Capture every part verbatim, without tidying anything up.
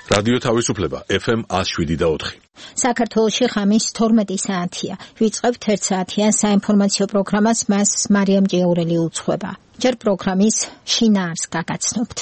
რადიო თავისუფლება ეფ ემ one oh seven და four. საქართველოში ხამის თორმეტი საათია. ვიწყებთ ერთ საათიან საინფორმაციო პროგრამას, მას მარიამ ჭიაურელი უძღვება. ჯერ პროგრამის შინაარს გაგაცნობთ.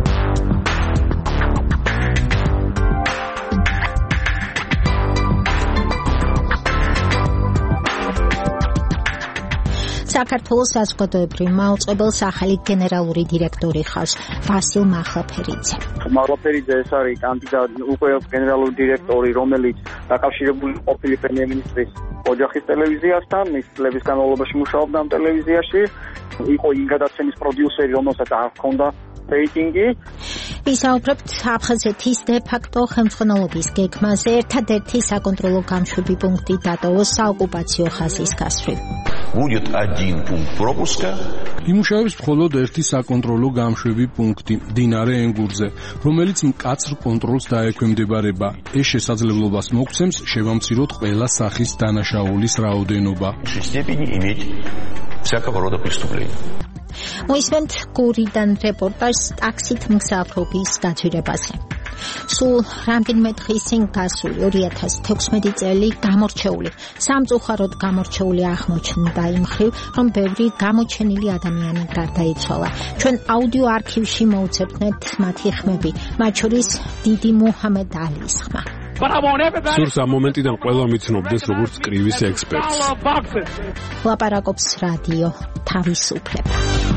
საქართველოს საზოგადოებრივ მაუწყებელს ახალი გენერალური დირექტორი ხავს ვასილ მახლაფერიძე. მახლაფერიძე ეს არის კანდიდატი უკვე გენერალური დირექტორი, რომელიც დაკავშირებული ყოფილი პრემიერ-მინისტრის ოჯახის ტელევიზიასთან, მის წლების განმავლობაში მუშაობდა ამ ტელევიზიაში, იყო იმ გადაცემის პროდიუსერი, რომელსაც არ ჰქონდა რეიტინგი. ვისაუბრებთ აფხაზეთის დე-ფაქტო ხელმძღვანელობის გეგმაზე, ერთადერთი საკონტროლო გამშვები პუნქტი დატოვოს საოკუპაციო ხაზის გასვლით. Будет один пункт пропуска. იმუშავებს მხოლოდ ერთი საკონტროლო გამშვები პუნქტი მდინარე ენგურზე, რომელიც მკაცრ კონტროლს დაექვემდებარება. ეს შესაძლებლობას მოგცემს შევამციროთ ყველა სახის დანაშაულის რაოდენობა. В степени иметь всякого рода преступления. მოისმენთ გურიდან რეპორტაჟს ტაქსით მსახურობის გაძვირებაზე. სულ რამდენიმე დღის წინ გასული ორი ათას თექვსმეტი წელი გამორჩეული, სამწუხაროდ გამორჩეული აღმოჩნდა იმ მხრივ, რომ ბევრი გამოჩენილი ადამიანი გარდაიცვალა. ჩვენ აუდიო არქივში მოვუძებნეთ მათი ხმები, მათ შორის დიდი მუჰამედ ალის ხმა. სურს ამ მომენტიდან ყველა მიცნობდეს როგორც კრივის ექსპერტს. ლაპარაკობს რადიო თავისუფლება.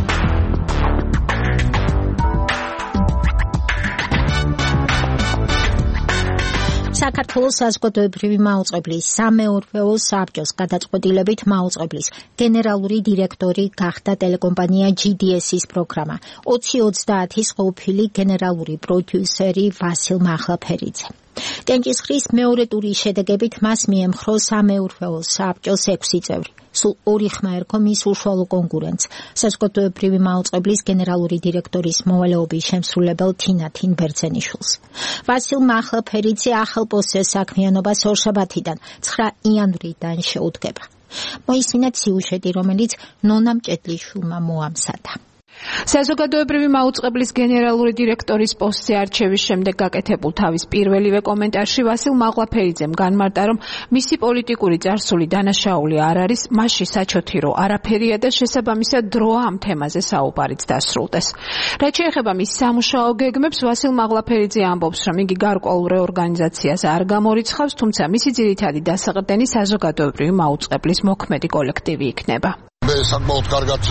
საქართველოს საზოგადოებრივი მაუწყებლის სამეურვეო საბჭოს გადაწყვეტილებით მაუწყებლის გენერალური დირექტორი გახდა ტელეკომპანია ჯი დი ეს-ის პროგრამა ოცი ოცდაათის ყოფილი გენერალური პროდიუსერი ვასილ მახლაფერიძე. კენჭისყრის მეორე ტურის შედეგებით მას მიემხრო სამეურვეო საბჭოს ექვსი წევრი. სულ ორი ხმა ერქვა მის უშუალო კონკურენტს, საზოგადოებრივი მაუწყებლის გენერალური დირექტორის მოვალეობის შემსრულებელ თინათინ ბერძენიშვილს. ვასილ მახლაფერიძე ახალ პოსტზე საქმიანობას ორშაბათიდან ცხრა იანვრიდან შეუდგება. მოისმინეთ სიუჟეტი, რომელიც ნონა მჭედლიშვილმა მოამზადა. საზოგადოებრივი მაუწყებლის გენერალური დირექტორის პოსტზე არჩევის შემდეგ გაკეთებულ თავის პირველივე კომენტარში ვასილ მახლაფერიძემ განმარტა, რომ მისი პოლიტიკური წარსული დანაშაული არ არის, მასში საჩოთი რო არაფერია და შესაბამისად დროა ამ თემაზე საუბარიც დასრულდეს. რაც შეეხება მის სამუშაო გეგმებს, ვასილ მახლაფერიძე ამბობს, რომ იგი გარკვეულ რეორგანიზაციას არ გამორიცხავს, თუმცა მისი ძირითადი დასაყრდენი საზოგადოებრივი მაუწყებლის მოქმედი კოლექტივი იქნება. მე საკმაოდ კარგად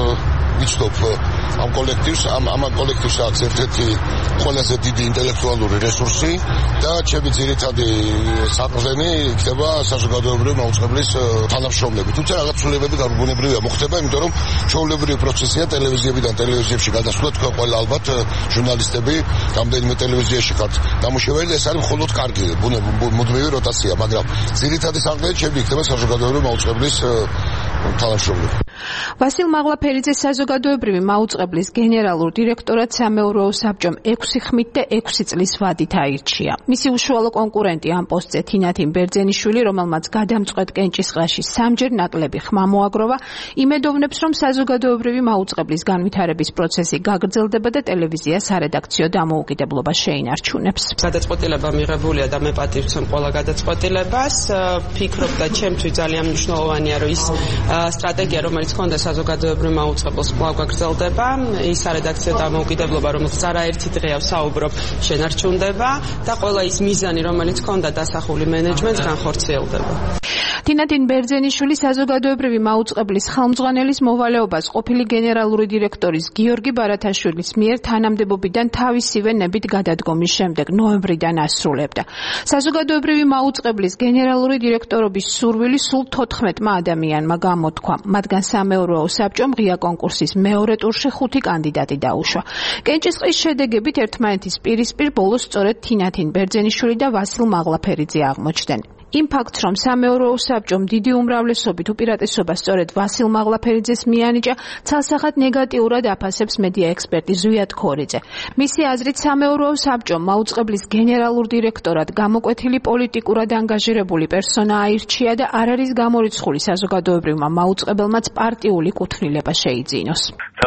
ვიცნობ ამ კოლექტივს, ამ ამ კოლექტივს აქვს ერთ-ერთი ყველაზე დიდი ინტელექტუალური რესურსი და ჩემი ძირითადი საყრდენი იქნება საზოგადოებრივი მაუწყებლის თანამშრომლები. თუმცა რაღაც ცვლილებები გარკვეულებრივია მოხდება, იმიტომ რომ ჩვეულებრივი პროცესია ტელევიზიებიდან ტელევიზიებში გადასვლა, თქვენ ყველა ალბათ ჟურნალისტები რამდენიმე ტელევიზიაში ხართ დამუშავებელი და ეს არის მხოლოდ კარგი მუდმივი როტაცია, მაგრამ ძირითადი საყრდენი ჩემი იქნება საზოგადოებრივი მაუწყებლის თანამშრომლები. ვასილ მახლაფერიძე საზოგადოებრივი მაუწყებლის გენერალურ დირექტორად სამეურვეო საბჭომ ექვსი ხმით და ექვსი წლის ვადით აირჩია. მისი უშუალო კონკურენტი ამ პოსტზე თინათინ ბერძენიშვილი, რომელმაც გადამწყვეტ კენჭისყრაში სამჯერ ნაკლები ხმა მოაგროვა, იმედოვნებს, რომ საზოგადოებრივი მაუწყებლის განვითარების პროცესი გაგრძელდება და ტელევიზია სარედაქციო დამოუკიდებლობა შეინარჩუნებს. გადაწყვეტილება მიღებულია და მე პატივცემ ყველა გადაწყვეტილებას. ფიქრობ და ჩემთვის ძალიან მნიშვნელოვანია, რომ ის სტრატეგია, რომელიც ქონდა საზოგადოებრივ მაუწყებელს კვლავ გაგრძელდება, ის სარედაქციო დამოუკიდებლობა, რომელსაც არაერთი დღეა ვსაუბრობ, შენარჩუნდება და ყველა ის მიზანი, რომელიც ქონდა დასახული მენეჯმენტს, განხორციელდება. თინათინ ბერძენიშვილი საზოგადოებრივი მაუწყებლის ხელმძღვანელის მოვალეობას ყოფილი გენერალური დირექტორის გიორგი ბარათაშვილის მიერ თანამდებობიდან თავისივე ნებით გადადგომის შემდეგ ნოემბრიდან ასრულებდა. საზოგადოებრივი მაუწყებლის გენერალური დირექტორობის სურვილი სულ თოთხმეტმა ადამიანმა გამოთქვა, მათგან სამეურვეო საბჭომ ღია კონკურსის მეორე ტურში ხუთი კანდიდატი დაუშვა. კენჭისყრის შედეგებით ერთმანეთის პირისპირ ბოლოს სწორედ თინათინ ბერძენიშვილი და ვასილ მახლაფერიძე აღმოჩნდნენ. იმ ფაქტს, რომ სამეურვეო საბჭომ დიდი უმრავლესობით უპირატესობა სწორედ ვასილ მაღლაფერიძეს მიანიჭა, ცალსახად ნეგატიურად აფასებს მედია ექსპერტი ზვიად ქორიძე. მისი აზრით, სამეურვეო საბჭომ მაუწყებლის გენერალურ დირექტორად გამოკვეთილი პოლიტიკურად ანგაჟირებული პერსონა აირჩია და არ არის გამორიცხული საზოგადოებრივმა მაუწყებელმაც პარტიული კუთვნილება შეიძინოს.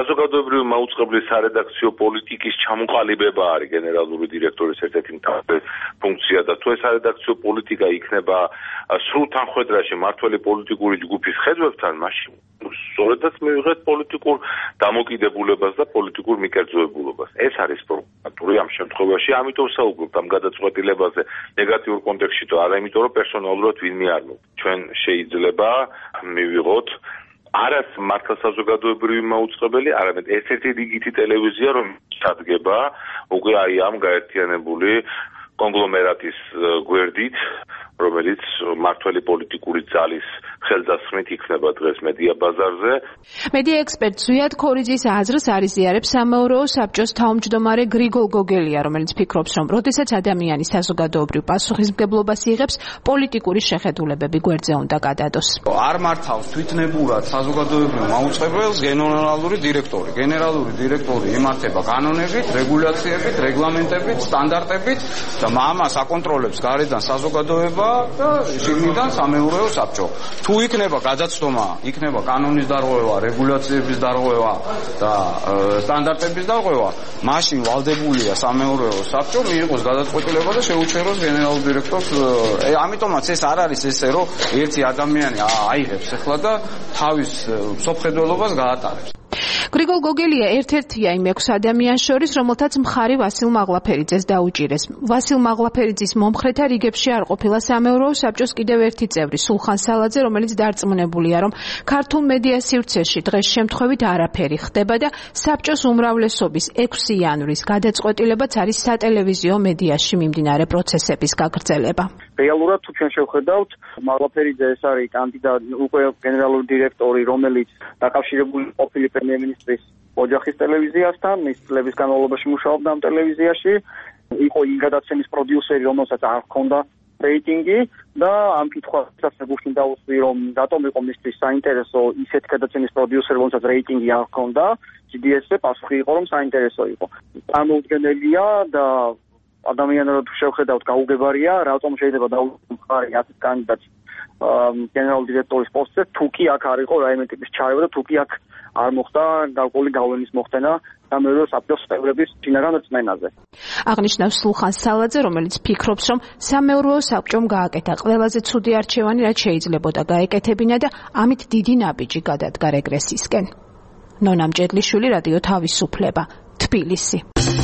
საზოგადოებრივი მაუწყებლის სარედაქციო პოლიტიკის ჩამოყალიბება არის გენერალური დირექტორის ერთ-ერთი მთავარი ფუნქცია და თუ ეს სარედაქციო პოლიტიკა იქნება სრულ თანხმედრაში მართველი პოლიტიკური ჯგუფის ხედვებთან, მაშინ სწორედაც მივიღეთ პოლიტიკურ დამოკიდებულებას და პოლიტიკურ მიკერძოებულობას. ეს არის პრობლემატური ამ შემთხვევაში, ამიტომ საუბრობთ ამ გადაწყვეტილებაზე ნეგატიურ კონტექსტში, და არა იმიტომ რომ პერსონალურად ვინმე არ მოგვ. ჩვენ შეიძლება მივიღოთ არას მართლა საზოგადოებრივი მაუწყებელი, არამედ ერთ-ერთი რიგითი ტელევიზია, რომელიც სადგება უკვე აი ამ გაერთიანებული კონგლომერატის გვერდით, რომელიც მართველი პოლიტიკური ძალის ხელდასხმით იქნება დღეს მედია ბაზარზე. მედია ექსპერტ ზვიად ქორიძის აზრს არიზიარებს სამეურვეო საბჭოს თავმჯდომარე გრიგოლ გოგელია, რომელიც ფიქრობს, რომ როდესაც ადამიანი საზოგადოებრივ პასუხისმგებლობას იღებს, პოლიტიკური შეხედულებები გვერდზე უნდა გადადოს. არ მართავს თვითნებურად საზოგადოებრივ მაუწყებელს გენერალური დირექტორი. გენერალური დირექტორი იმართება კანონებით, რეგულაციებით, რეგლამენტებით, სტანდარტებით და ამას აკონტროლებს გარედან საზოგადოება და შიგნიდან სამეურვეო საბჭო. თუ იქნება გადაცდომა, იქნება კანონის დარღვევა, რეგულაციების დარღვევა და სტანდარტების დარღვევა, მაშინ ვალდებულია სამეურვეო საბჭო მიიღოს გადაწყვეტილება და შეუჩეროს გენერალურ დირექტორს. ამიტომაც ეს არ არის ესე, რომ ერთი ადამიანი აიღებს ახლა და თავის სოფხედველობას გაატარებს. გრიგოლ გოგელია ერთ-ერთია იმ ექვს ადამიანს შორის, რომელთაც მხარი ვასილ მაღლაფერიძეს დაუჭირეს. ვასილ მაღლაფერიძის მომხრეთა რიგებში არ ყოფილა სამეურვეო საბჭოს კიდევ ერთი წევრი, სულხან სალაძე, რომელიც დარწმუნებულია, რომ ქართულ მედია სივრცეში დღეს შემთხვევით არაფერი ხდება და საბჭოს უმრავლესობის ექვსი იანვრის გადაწყვეტილებაც არის სატელევიზიო მედიაში მიმდინარე პროცესების გაგრძელება. რეალურად თუ ჩვენ შევხედავთ, მაღლაფერიძე ეს არის კანდიდატი, უკვე გენერალური დირექტორი, რომელიც დაკავშირებული ყოფილი პრემიერ-მინისტრის ოჯახის ტელევიზიასთან, მის წლების განმავლობაში მუშაობდა ამ ტელევიზიაში, იყო იმ გადაცემის პროდიუსერი, რომელსაც არ ჰქონდა რეიტინგი და ამ კითხვასაც გუშინ დაუსვი, რომ რატომ იყო მისთვის საინტერესო ისეთი გადაცემის პროდიუსერი, რომელსაც რეიტინგი არ ჰქონდა, ჯი დი ეს-ზე პასუხი იყო, რომ საინტერესო იყო. წარმოუდგენელია და ადამიანურად თუ შევხედავთ, გაუგებარია, რატომ შეიძლება დაუხმარი ასეთ კანდიდატს გენერალური დირექტორის პოსტზე, თუ კი აქ არ იყო რაიმე ტიპის ჩარევა და თუ კი აქ არ მოხდა გარკვეული გავლენის მოხდენა სამეურვეო საბჭოს წევრების შინაგან რწმენაზე. აღნიშნავს სულხან სალაძე, რომელიც ფიქრობს, რომ სამეურვეო საბჭომ გააკეთა ყველაზე ცუდი არჩევანი, რაც შეიძლებოდა გაეკეთებინა და ამით დიდი ნაბიჯი გადადგა რეგრესისკენ. ნონა მჭედლიშვილი, რადიო თავისუფლება, თბილისი.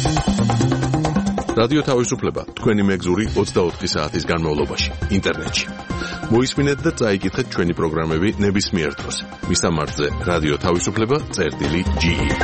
რადიო თავისუფლება თქვენი მეგზური ოცდაოთხი საათის განმავლობაში ინტერნეტში. მოისმინეთ და წაიკითხეთ ჩვენი პროგრამები ნებისმიერ დროს. მისამართზე რადიო თავისუფლება წერტილი ჯი ი.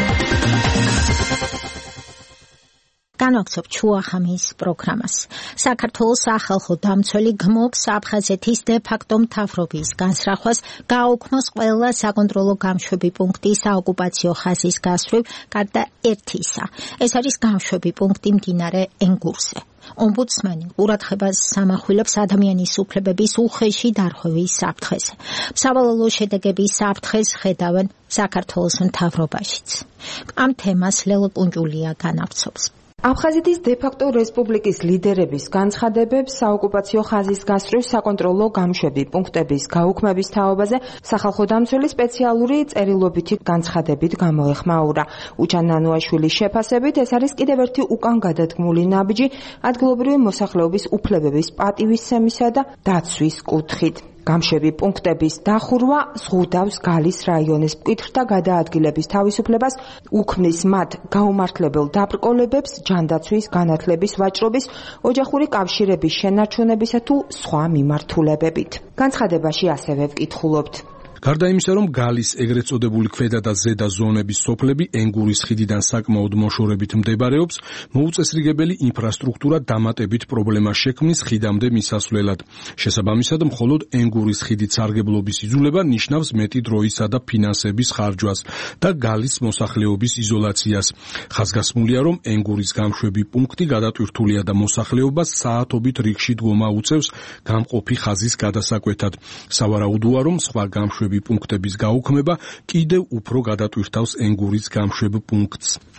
განვაგრძობ ჩუახამის პროგრამას. საქართველოს სახალხო დამცველი გმობს აფხაზეთის დე-ფაქტო მთავრობის განსრახვას გააუქმოს ყველა საკონტროლო გამშვები პუნქტი საოკუპაციო ხაზის გასწვრივ, გარდა ერთისა. ეს არის გამშვები პუნქტი მდინარე ენგურზე. ომბუდსმენი ყურადღებას სამახვილებს ადამიანის უფლებების უხეში დარღვევის საფრთხეს. სავალალო შედეგების საფრთხეს ხედავენ საქართველოს მთავრობაშიც. ამ თემას ლელო კუნჯულია განავრცობს. აფხაზეთის დე-ფაქტო რესპუბლიკის ლიდერების განცხადებებს საოკუპაციო ხაზის გასწვრივ საკონტროლო გამშვები პუნქტების გაუქმების თაობაზე სახალხო დამცველი სპეციალური წერილობითი განცხადებით გამოეხმაურა. უჩან ნანუაშვილის შეფასებით ეს არის კიდევ ერთი უკან გადადგმული ნაბიჯი ადგილობრივი მოსახლეობის უფლებების პატივისცემისა და დაცვის კუთხით. გამშვები პუნქტების დახურვა ზღუდავს გალის რაიონის მკვეთრთა გადაადგილების თავისუფლებას, უქმნის მათ გაუმართლებელ დაბრკოლებებს, ჯანდაცვის, განათლების ვაჭრობის, ოჯახური კავშირების შენარჩუნებისა თუ სხვა მიმართულებებით. განცხადებაში ასევე ვკითხულობთ. გარდა იმისა, რომ გალის ეგრეთ წოდებული ქვედა და ზედა ზონების სოფლები ენგურის ხიდიდან საკმაოდ მოშორებით მდებარეობს, მოუწესრიგებელი ინფრასტრუქტურა დამატებით პრობლემას შექმნის ხიდამდე მისასვლელად. შესაბამისად, მხოლოდ ენგურის ხიდით სარგებლობის იძულება ნიშნავს მეტი დროისა და ფინანსების ხარჯვას და გალის მოსახლეობის იზოლაციას. ხაზგასმულია, რომ ენგურის გამშვები პუნქტი გადატვირთულია და მოსახლეობას საათობით რიგში დგომა უწევს გამყოფი ხაზის გადასაკვეთად. სავარაუდოა, რომ სხვა გამშვები პუნქტების გაუქმება კიდევ უფრო გადატვირთავს ენგურის გამშვებ პუნქტს.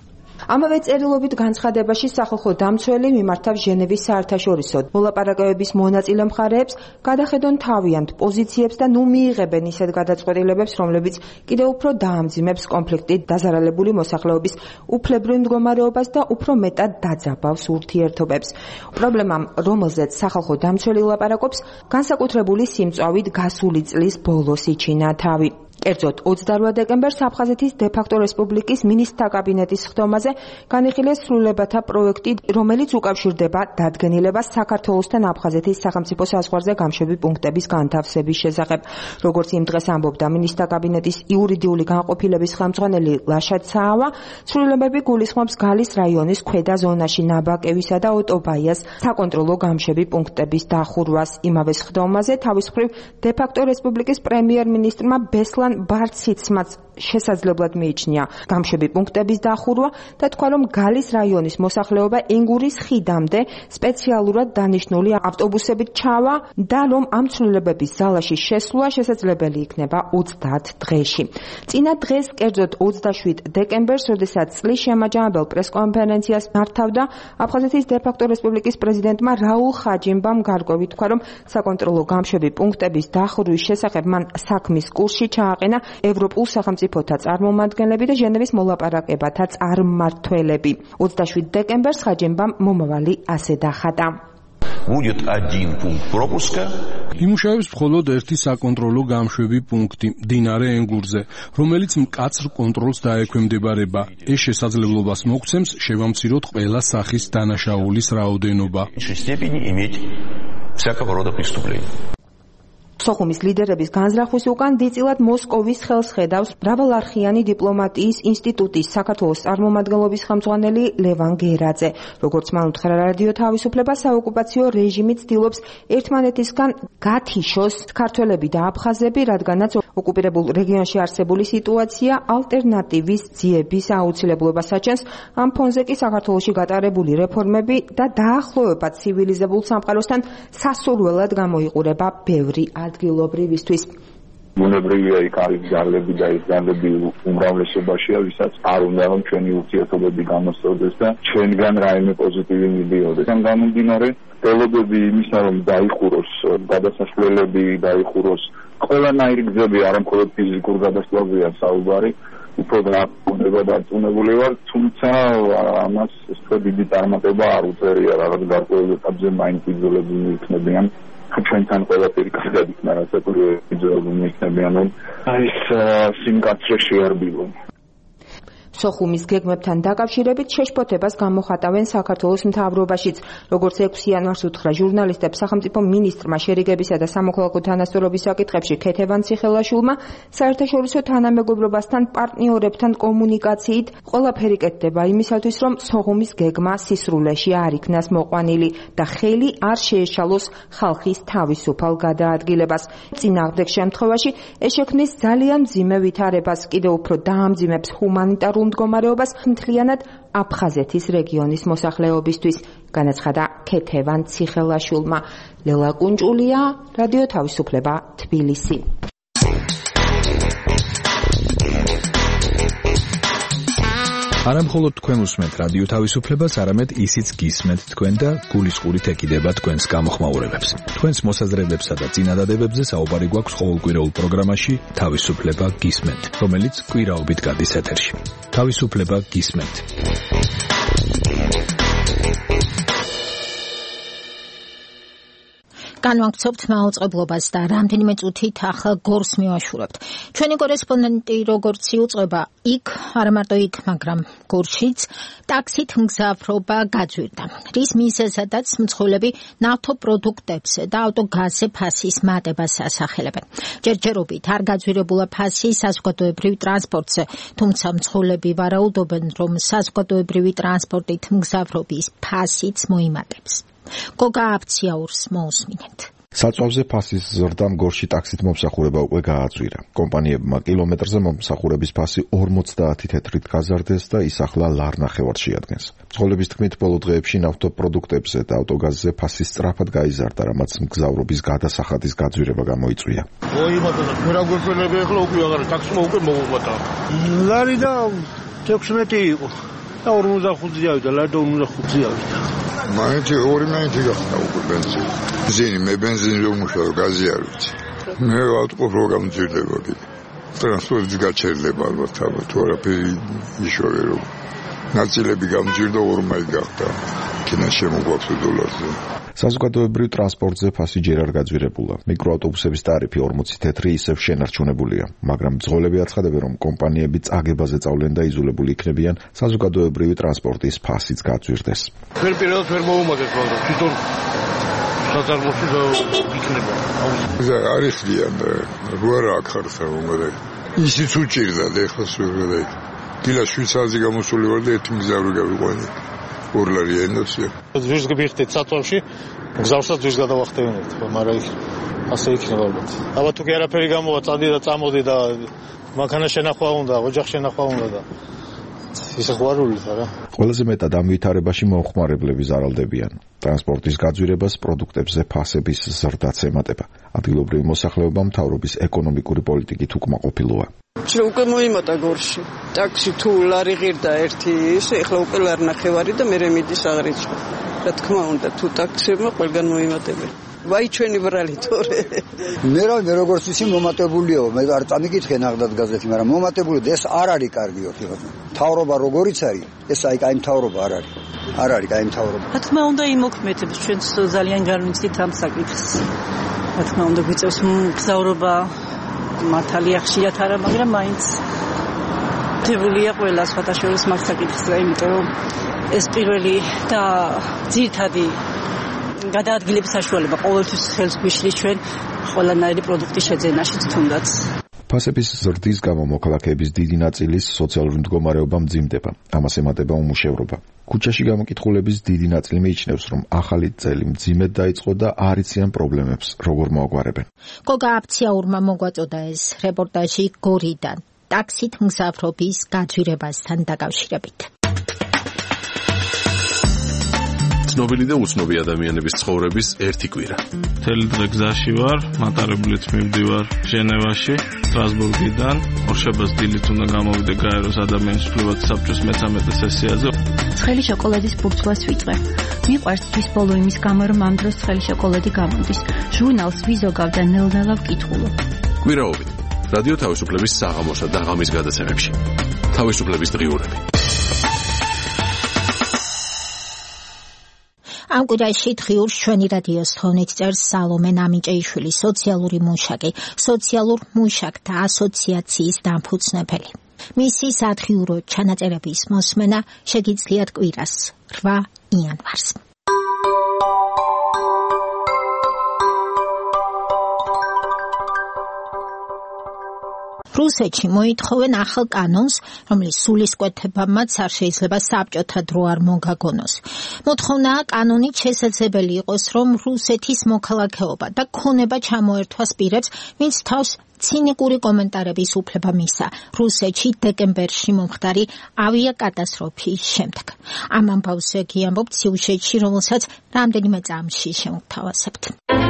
ამავე წერილობით განცხადებაში სახალხო დამცველი მიმართავს ჟენევის საერთაშორისო მოლაპარაკებების მონაწილე მხარეებს გადახედონ თავიანთ პოზიციებს და ნუ მიიღებენ ისეთ გადაწყვეტილებებს, რომლებიც კიდევ უფრო დაამძიმებს კონფლიქტით დაზარალებული მოსახლეობის უფლებრივ მდგომარეობას და უფრო მეტად დაძაბავს ურთიერთობებს. პრობლემამ, რომელზეც სახალხო დამცველი ლაპარაკობს, განსაკუთრებული სიმწვავით გასული წლის ბოლოს იჩინა თავი. კერძოდ ოცდაორ დეკემბერს აფხაზეთის დე-ფაქტო რესპუბლიკის მინისტრთა კაბინეტის ხდომაზე განიხილეს სრულებათა პროექტი, რომელიც უკავშირდება დადგენილებას საქართველოსთან აფხაზეთის სახელმწიფო საზღვარზე გამშვები პუნქტების განთავსების შესახებ. როგორც იმ დღეს ამბობდა მინისტრთა კაბინეტის იურიდიული განყოფილების ხელმძღვანელი ლაშა ცაავა, სრულებები გულისხმობს გალის რაიონის ქვედა ზონაში ნაბაკევისა და ოტობაიას საკონტროლო გამშვები პუნქტების დახურვას. იმავე ხდომაზე თავის მხრივ დე-ფაქტო რესპუბლიკის პრემიერ-მინისტრმა ბესლან ბარციცმაც შესაძლებლად მიიჩნია გამშვები პუნქტების დახურვა და თქვა, რომ გალის რაიონის მოსახლეობა ენგურის ხიდამდე სპეციალურად დანიშნული ავტობუსებით ჩავა და რომ ამ ცვლილებების ზალაში შესვლა შესაძლებელი იქნება ოცდაათ დღეში. წინა დღეს, კერძოდ ოცდაშვიდ დეკემბერს, როდესაც წლის შემაჯამებელ პრესკონფერენციას მართავდა აფხაზეთის დე-ფაქტო რესპუბლიკის პრეზიდენტმა რაულ ხაჯიმბამ გარკვევით თქვა, რომ საკონტროლო გამშვები პუნქტების დახურვის შესახებ მან საქმის კურსში ჩააყენა ევროპულ სახელმწიფოთა წარმომადგენლები და ჟენევის მოლაპარაკებათა წარმმართველები. ოცდაშვიდ დეკემბერს ხაჯიმბამ მომავალი ასე დახატა. Будет один пункт пропуска. იმუშავებს მხოლოდ ერთი საკონტროლო გამშვები პუნქტი მდინარე ენგურზე, რომელიც მკაცრ კონტროლს დაექვემდებარება. ეს შესაძლებლობას მოგცემს შევამციროთ ყველა სახის დანაშაულის რაოდენობა. всякого рода преступления. სოხუმის ლიდერების განზრახვის უკან დიდწილად მოსკოვის ხელს ხედავს მრავალარხიანი დიპლომატიის ინსტიტუტის საქართველოს წარმომადგენლობის ხელმძღვანელი ლევან გერაძე. როგორც მან უთხრა რადიო თავისუფლება, საოკუპაციო რეჟიმი ცდილობს ერთმანეთისგან გათიშოს ქართველები და აფხაზები, რადგანაც ოკუპირებულ რეგიონში არსებული სიტუაცია ალტერნატივის ძიების აუცილებლობას აჩენს. ამ ფონზე კი საქართველოში გატარებული რეფორმები და დაახლოება ცივილიზებულ სამყაროსთან სასურველად გამოიყურება ბევრი ადგილობრივისთვის. ბუნებრივია იქ არის ძალები და ეს ძალები უმრავლესობაშია, ვისაც არ უნდა რომ ჩვენი ურთიერთობები გამოსწორდეს და ჩვენგან რაიმე პოზიტივი მიდიოდეს. ამ გამომდინარე, დელობები იმისა, რომ დაიხუროს გადასასვლელები, დაიხუროს ყველანაირი გზები, არა მხოლოდ ფიზიკურ გადასვლაზეა საუბარი, უფრო დაბრუნება დარწმუნებული ვარ, თუმცა ამას სხვა დიდი წარმატება არ უწევია, რაღაც გარკვეულ ეტაპზე მაინც იძულებული იქნებიან. ჩვენთან ყველაფერი კარგად იქნა, რაც იძულებული იქნებიან, რომ ეს სიმკაცრე შეარბილონ. სოხუმის გეგმებთან დაკავშირებით შეშფოთებას გამოხატავენ საქართველოს მთავრობაშიც. როგორც ექვსი იანვარს უთხრა ჟურნალისტებს სახელმწიფო მინისტრმა შერიგებისა და სამოქალაქო თანასწორობის საკითხებში ქეთევან ციხელაშვილმა, საერთაშორისო თანამეგობრობასთან პარტნიორებთან კომუნიკაციით ყველაფერი კეთდება იმისათვის, რომ სოხუმის გეგმა სისრულეში არ იქნას მოყვანილი და ხელი არ შეეშალოს ხალხის თავისუფალ გადაადგილებას. წინააღმდეგ შემთხვევაში ეს შექმნის ძალიან მძიმე ვითარებას, კიდევ უფრო დაამძიმებს ჰუმანიტარულ მდგომარეობას მთლიანად აფხაზეთის რეგიონის მოსახლეობისთვის, განაცხადა ქეთევან ციხელაშვილმა. ლელა კუნჭულია, რადიო თავისუფლება, თბილისი. არა მხოლოდ თქვენ უსმენთ რადიო თავისუფლებას, არამედ ისიც გისმენთ თქვენ და გულისყურით ეკიდება თქვენს გამოხმაურებებს. თქვენს მოსაზრებებსა და წინადადებებზე საუბარი გვაქვს ყოველკვირეულ პროგრამაში თავისუფლება გისმენთ, რომელიც კვირაობით გადის ეთერში. თავისუფლება გისმენთ. განვაგრძობთ მაუწყებლობას და რამდენიმე წუთით ახალ გორს მივაშურებთ. ჩვენი კორესპონდენტი როგორც იუწყება, იქ არა მარტო იქ, მაგრამ გორშიც ტაქსით მგზავრობა გაძვირდა. რის მიზეზადაც მცხოვრები ნავთობპროდუქტებზე და ავტოგაზზე ფასის მატებას ასახელებენ. ჯერჯერობით არ გაძვირებულა ფასი საზოგადოებრივ ტრანსპორტზე, თუმცა მცხოვრები ვარაუდობენ, რომ საზოგადოებრივი ტრანსპორტით მგზავრობის ფასიც მოიმატებს. გოგა აფციაურს მოусმინეთ. საწვავზე ფასის ზრდამ გორში ტაქსით მომსახურება უკვე გააძვირა. კომპანიებმა კილომეტრზე მომსახურების ფასი ორმოცდაათი თეთრით გაზარდეს და ის ახლა ლარნახევარს შეადგენს. მცხოვრების თქმით, ბოლო დღეებში ნავთობპროდუქტებზე და ავტოგაზზე ფასი სწრაფად გაიზარდა, რამაც მგზავრობის გადასახადის გაძვირება გამოიწვია. ოი ბატონო, მე რა გვეფენები ახლა უკვე აღარ ტაქსმა უკვე მოუყვება. ლარი და თექვსმეტი იყო. და ორმოცდახუთი ავიდა, ლადო ორმოცდახუთი ავიდა. მაინც ორი მაინც გახდა უკვე ბენზინი. ბენზინი მე ბენზინი რომ მუშაობ, გაზი არ ვიცი. მე ავტოფ რო გამძირდება კიდე. ტრანსპორტი გაჩერდება ალბათ, ალბათ თუ არაფერი იშოვე რომ ნაწილები გამძირდა ორმაი გახდა. კინა შემოგვაქვს დოლარზე. საზოგადოებრივ ტრანსპორტზე ფასი ჯერ არ გაძვირებულა. მიკროავტობუსების ტარიფი ორმოცი თეთრი ისევ შენარჩუნებულია, მაგრამ ბრძოლები აცხადებენ, რომ კომპანიები წაგებაზე წავლენ და იზოლებული იქნებიან საზოგადოებრივი ტრანსპორტის ფასიც გაძვირდეს. ვერ პირველად ვერ მოუმაგეს, მაგრამ თვითონ საწარმოში იქნება. ზა არიხლიან და რო არა ახარსა მომდა. ისიც უჭირდა და ეხლა სულღედა. დილა შვიდ საათზე გამოსული ვარ და ერთი მგზავრი გავიყვანი. ორლარი ენდოსია. ზურს გიხდეთ საწოლში, გზავსაც ზურს გადავახტევინებთ, მაგრამ ასე იქნება ალბათ. ალბათ თუ კი არაფერი გამოვა, წადი და წამოდი და მანქანა შენახვა უნდა, ოჯახ შენახვა უნდა და ისე ხვარული არა. ყველაზე მეტად ამ ვითარებაში მოხმარებლები ზარალდებიან. ტრანსპორტის გაძვირებას პროდუქტებზე ფასების ზრდაც ემატება. ადგილობრივი მოსახლეობა მთავრობის ეკონომიკური პოლიტიკით უკმაყოფილოა. ჩვენ უკვე მოიმატა გორში. ტაქსი თუ ლარი ღირდა ერთი ის, ეხლა უკვე ლარ ნახევარი და მე მიდის აღრიცხვა. რა თქმა უნდა, თუ ტაქსებმა ყველგან მოიმატებენ. ვაი ჩვენი ბრალი თორე. მე რა მე როგორც ისე მომატებულიო, მე არ წამიკითხე ნახდად გაზეთი, მაგრამ მომატებული და ეს არ არის კარგი ოქროთი. მთავრობა როგორიც არის, ეს აი კაი მთავრობა არ არის. არ არის კაი მთავრობა. რა თქმა უნდა იმოქმედებს ჩვენ ძალიან განვიცით ამ საკითხს. რა თქმა უნდა გვიწევს მგზავრობა მართალია ხშირად არა, მაგრამ მაინც თებულია ყველა სხვათა შორის მაგ საკითხზე, იმიტომ რომ ეს პირველი და ძირითადი გადაადგილების საშუალება ყოველთვის ხელს გვიშლის ჩვენ ყველანაირი პროდუქტის შეძენაშიც თუნდაც. ფასების ზრდის გამო მოქალაქეების დიდი ნაწილის სოციალური მდგომარეობა მძიმდება. ამას ემატება უმუშევრობა. ქუჩაში გამოკითხულების დიდი ნაწილი მიიჩნევს, რომ ახალი წელი მძიმედ დაიწყო და არ იციან პრობლემებს როგორ მოაგვარებენ. გოგა აფციაურმა მოგვაწოდა ეს რეპორტაჟი გორიდან, ტაქსით მგზავრობის გაძვირებასთან დაკავშირებით. ცნობილი და უცნობი ადამიანების ცხოვრების ერთი კვირა. მთელი დღე გზაში ვარ, მატარებლით მივდივარ ჟენევაში, სტრასბურგიდან. ორშაბათს დილით უნდა გამოვიდე გაეროს ადამიანის უფლებათა საბჭოს მეთერთმეტე სესიაზე. ცხელი შოკოლადის ბურთვას ვიწვე. მიყვარს თვის ბოლო იმის გამო, რომ ამ დროს ცხელი შოკოლადი გამოდის. ჟურნალს ვიზოგავ და ნელ-ნელა ვკითხულობ. კვირაობით რადიო თავისუფლების საღამოსა და ღამის გადაცემებში. თავისუფლების დღიურები. ამ კვირაში დღიურს ჩვენი რადიოს თხოვნით წერს სალომე ნამინჭეიშვილი, სოციალური მუშაკი, სოციალურ მუშაკთა ასოციაციის დამფუძნებელი. მისი სათხიურო ჩანაწერების მოსმენა შეგიძლიათ კვირას რვა იანვარს. რუსეთში მოითხოვენ ახალ კანონს, რომლის სულისკვეთებამაც არ შეიძლება საბჭოთა დრო არ მოგაგონოს. მოთხოვნაა კანონით შესაძლებელი იყოს, რომ რუსეთის მოქალაქეობა და ქონება ჩამოერთვას პირებს, ვინც თავს ცინიკური კომენტარების უფლება მისცა რუსეთში დეკემბერში მომხდარი ავიაკატასტროფის შემდეგ. ამ ამბავზე გიამბობთ სიუჟეტში, რომელსაც რამდენიმე წამში შევთავაზებთ.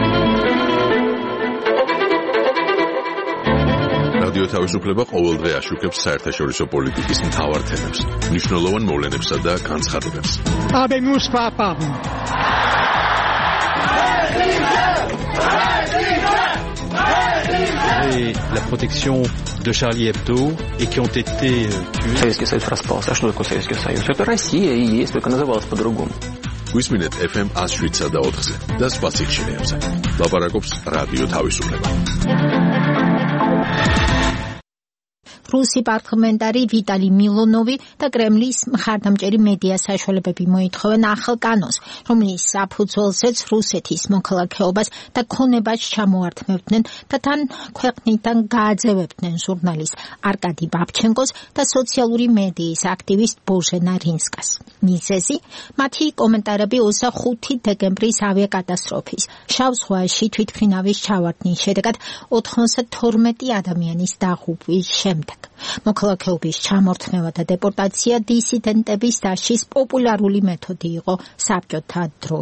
რადიო თავისუფლება ყოველდღე აშუქებს საერთაშორისო პოლიტიკის მთავარ თემებს, მნიშვნელოვან მოვლენებსა და განცხადებებს. Et la protection de Charlie Hebdo et qui ont été tués. Советский Союз распался. А что такое Советский Союз? Это Россия и есть, только называлась по-другому. გვისმინეთ эф эм one oh seven და ოთხზე და სხვა სიხშირეებზე. ლაპარაკობს რადიო თავისუფლება. რუსი პარლამენტარი ვიტალი მილონოვი და კრემლის მხარდამჭერი მედია საშუალებები მოითხოვენ ახალ კანონს, რომლის საფუძველზეც რუსეთის მოქალაქეობას და ქონებას ჩამოართმევდნენ და თან ქვეყნიდან გააძევებდნენ ჟურნალისტ არკადი ბაბჩენკოს და სოციალური მედიის აქტივისტ ბოჟენა რინსკას. მიზეზი მათი კომენტარები ოცდახუთი დეკემბრის ავიაკატასტროფის შავ ზღვაში თვითმფრინავის ჩავარდნის შედეგად ოთხმოცდათორმეტი ადამიანის დაღუპვის შემდეგ. მოქალაქეობის ჩამორთმევა და დეპორტაცია დისიდენტების დაშლის პოპულარული მეთოდი იყო საბჭოთა დროში.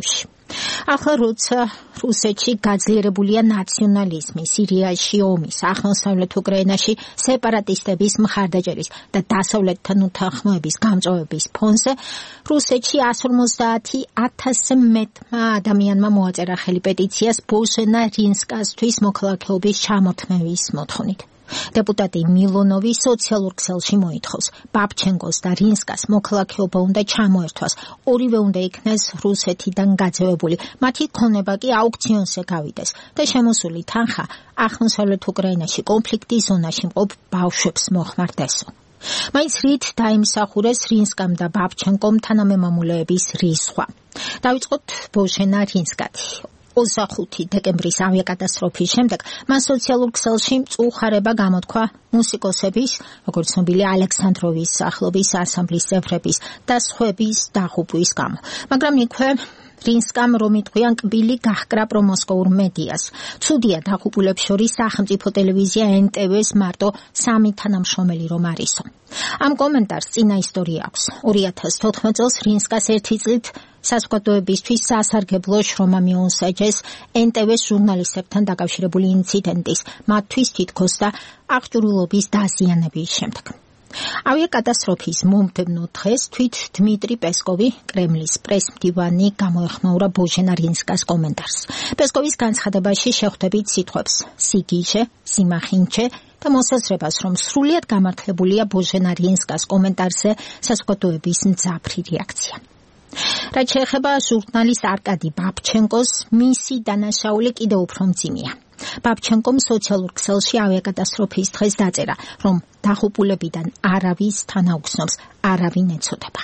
ახლა როცა რუსეთში გაძლიერებულია ნაციონალიზმი, სირიაში ომის, აღმოსავლეთ უკრაინაში სეპარატისტების მხარდაჭერის და დასავლეთთან უთანხმოების გამწვავების ფონზე, რუსეთში εκατს ორმოცდაათი ათასზე მეტმა ადამიანმა მოაწერა ხელი პეტიციას ბოჟენა რინსკასთვის მოქალაქეობის ჩამოთმევის მოთხოვნით. Deputati Milonov სოციალურ ქსელში მოითხოვს ბაბჩენკოს და რინსკას მოქალაქეობა უნდა ჩამოერთვას, ორივე უნდა იქნეს რუსეთიდან გაძევებული, მათი ქონება კი აუქციონზე გავიდეს და შემოსული თანხა აღმოსავლეთ უკრაინაში კონფლიქტის ზონაში მყოფ ბავშვებს მოხმარდესო. მაინც რით დაიმსახურეს რინსკამ და ბაბჩენკომ თანამემამულეების რისხვა. დავიწყოთ ბოჟენა რინსკათი. ოცდახუთი დეკემბრის ავიაკატასტროფის შემდეგ მან სოციალურ ქსელში მწუხარება გამოთქვა მუსიკოსების, როგორც ცნობილია ალექსანდროვის სახლობის ანსამბლის წევრების და სხვების დაღუპვის გამო. მაგრამ იქვე რინსკამ რომ იტყვიან კბილი გაჰკრა პრომოსკოურ მედიას. ცუდია დაღუპულებს შორის სახელმწიფო ტელევიზია ენ ტე ვეს მარტო სამი თანამშრომელი რომ არისო. ამ კომენტარს წინა ისტორია აქვს. ორი ათას თოთხმეტ წელს რინსკას ერთი წლით საზოგადოებისთვის სასარგებლო შრომა მიუსაჯეს ენ ტე ვეს ჟურნალისტებთან დაკავშირებული ინციდენტის, მათთვის თითქოს და აღჭურვილობის დაზიანების შემდეგ. ავიაკატასტროფის მომდევნო დღეს თვით დმიტრი პესკოვი, კრემლის პრესმდივანი, გამოეხმაურა ბოჟენა რინსკას კომენტარს. პესკოვის განცხადებაში შეხვდებით სიტყვებს სიგიჟე, სიმახინჩე და მოსაზრებას, რომ სრულიად გამართლებულია ბოჟენა რინსკას კომენტარზე საზოგადოების მძაფრი რეაქცია. რაც შეეხება ჟურნალისტ არკადი ბაბჩენკოს, მისი დანაშაული კიდევ უფრო მძიმეა. ბაბჩენკომ სოციალურ ქსელში ავიაკატასტროფის დღეს დაწერა, რომ დაღუპულებიდან არავის თანაუგზნობს არავინ ეცოდება.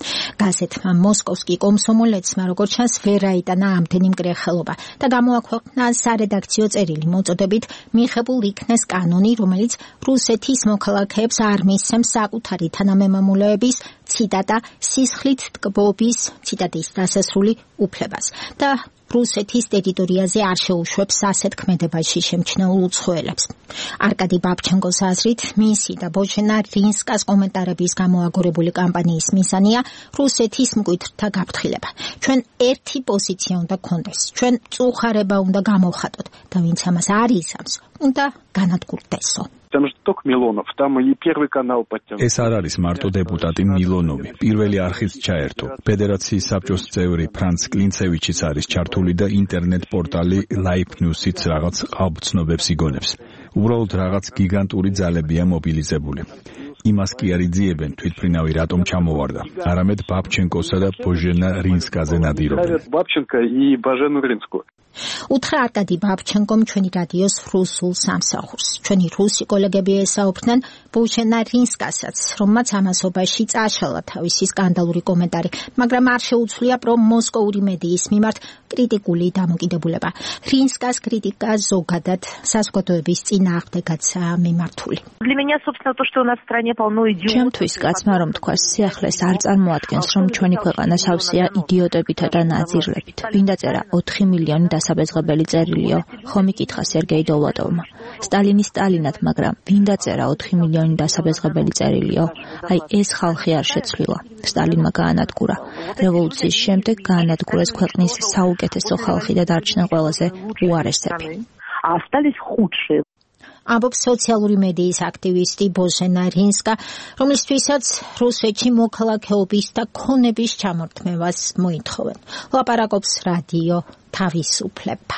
გაზეთმა მოსკოვსკი კომსომოლეცმა როგორც ჩანს ვერ აიტანა ამდენი მკრეხელობა და გამოაქვეყნა სარედაქციო წერილი მოწოდებით მიღებულ იქნეს კანონი, რომელიც რუსეთის მოქალაქეებს არ მისცემს საკუთარი თანამემამულეების, ციტატა, სისხლით ტკბობის, ციტატის დასასრული უფლებას და რუსეთის ტერიტორიაზე არ შეუშვებს ასეთ ქმედებაში შემჩნეულ უცხოელებს. არკადი ბაბჩენკოს აზრით, მისი და ბოჟენა რინსკას კომენტარების გამოაგორებული კამპანიის მიზანია რუსეთის მკვიდრთა გაფრთხილება. ჩვენ ერთი პოზიცია უნდა გქონდეს, ჩვენ წუხარება უნდა გამოვხატოთ და ვინც ამას არ იცავს, უნდა განადგურდესო. ეს არ არის მარტო დეპუტატი მილონოვი. პირველი არხიც ჩაერთო. ფედერაციის საბჭოს წევრი ფრანც კლინცევიჩიც არის ჩართული და ინტერნეტ პორტალი Live News-იც რაღაც ყალბცნობებს იგონებს. უბრალოდ რაღაც გიგანტური ძალებია მობილიზებული. იმას კი არ იძიებენ თვითმფრინავი რატომ ჩამოვარდა. არამედ ბაბჩენკოსა და ბოჟენა რინსკაზე ნადირობენ. უთხრა არკადი ბაბჩენკომ ჩვენი რადიოს რუსულ სამსახურს. ჩვენი რუსი კოლეგები ესაუბრდნენ ბოჟენა რინსკასაც, რომაც ამასობაში წაშალა თავისი სკანდალური კომენტარი, მაგრამ არ შეუცვლია პრომოსკოური მედიის მიმართ კრიტიკული დამოკიდებულება. რინსკას კრიტიკა ზოგადად საზოგადოების წინააღმდეგაცაა მიმართული. ჩემთვის კაცმა რომ თქვა სიახლეს არ წარმოადგენს, რომ ჩვენი ქვეყანა სავსეა იდიოტებითა და ნაზირლებით. ვინ დაწერა ოთხი მილიონი დასაბეზღებელი წერილიო? ხომ იკითხა სერგეი დოვლატოვმა. სტალინის სტალინად, მაგრამ ვინ დაწერა ოთხი მილიონი დასაბეზღებელი წერილიო? აი ეს ხალხი არ შეცვლილა. სტალინმა გაანადგურა. რევოლუციის შემდეგ გაანადგურეს ქვეყნის საუკეთესო ხალხი და დარჩნენ ყველაზე უარესები. ამბობს სოციალური მედიის აქტივისტი ბოჟენა რინსკა, რომლისთვისაც რუსეთში მოქალაქეობის და ქონების ჩამორთმევას მოითხოვენ. ლაპარაკობს რადიო თავისუფლება.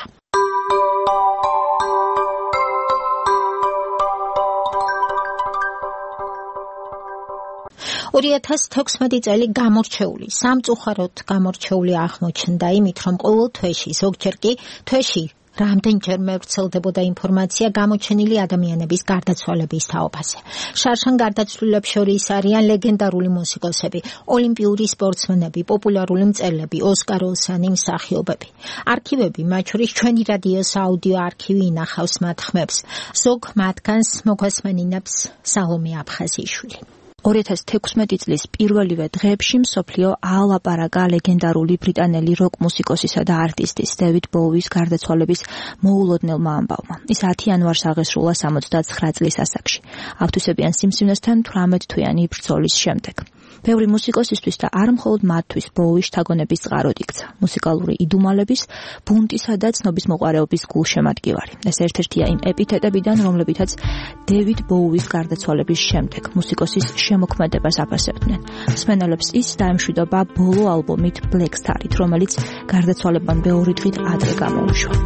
ორი ათას თექვსმეტი წელი გამორჩეული, სამწუხაროდ გამორჩეული აღმოჩნდა იმით, რომ ყოველ თვეში, ზოგჯერ კი თვეში რამდენჯერმე ვრცელდებოდა ინფორმაცია გამოჩენილი ადამიანების გარდაცვალების თაობაზე. შარშან გარდაცვლილებს შორის არიან ლეგენდარული მუსიკოსები, ოლიმპიური სპორტსმენები, პოპულარული მწერლები, ოსკაროსანი მსახიობები. არქივები, მათ შორის ჩვენი რადიოს აუდიო არქივი ინახავს მათ ხმებს. ზოგ მათგანს მოგვასმენინებს სალომე აფხაზიშვილი. ორი ათას თექვსმეტი წლის პირველივე დღეებში მსოფლიო აალაპარაკა ლეგენდარული ბრიტანელი როკ მუსიკოსისა და არტისტის დევიდ ბოუის გარდაცვალების მოულოდნელმა ამბავმა. ის ათი იანვარს აღესრულა სამოცდაცხრა წლის ასაკში, ავთვისებიან სიმსივნესთან თვრამეტ თვიანი ბრძოლის შემდეგ. ბევრი მუსიკოსისთვის და არ მხოლოდ მათთვის ბოუის შთაგონების წყაროდ იქცა მუსიკალური იდუმალების, ბუნტისა და ცნობის მოყვარეობის გულშემატკივარი. ეს ერთ-ერთია იმ ეპითეტებიდან, რომლებითაც დევიდ ბოუის გარდაცვალების შემდეგ მუსიკოსის შემოქმედებას აფასებდნენ. მსმენელებს ის დაემშვიდობა ბოლო ალბომით Black Star-ით, რომელიც გარდაცვალებამდე ორი დღით ადრე გამოუშვა.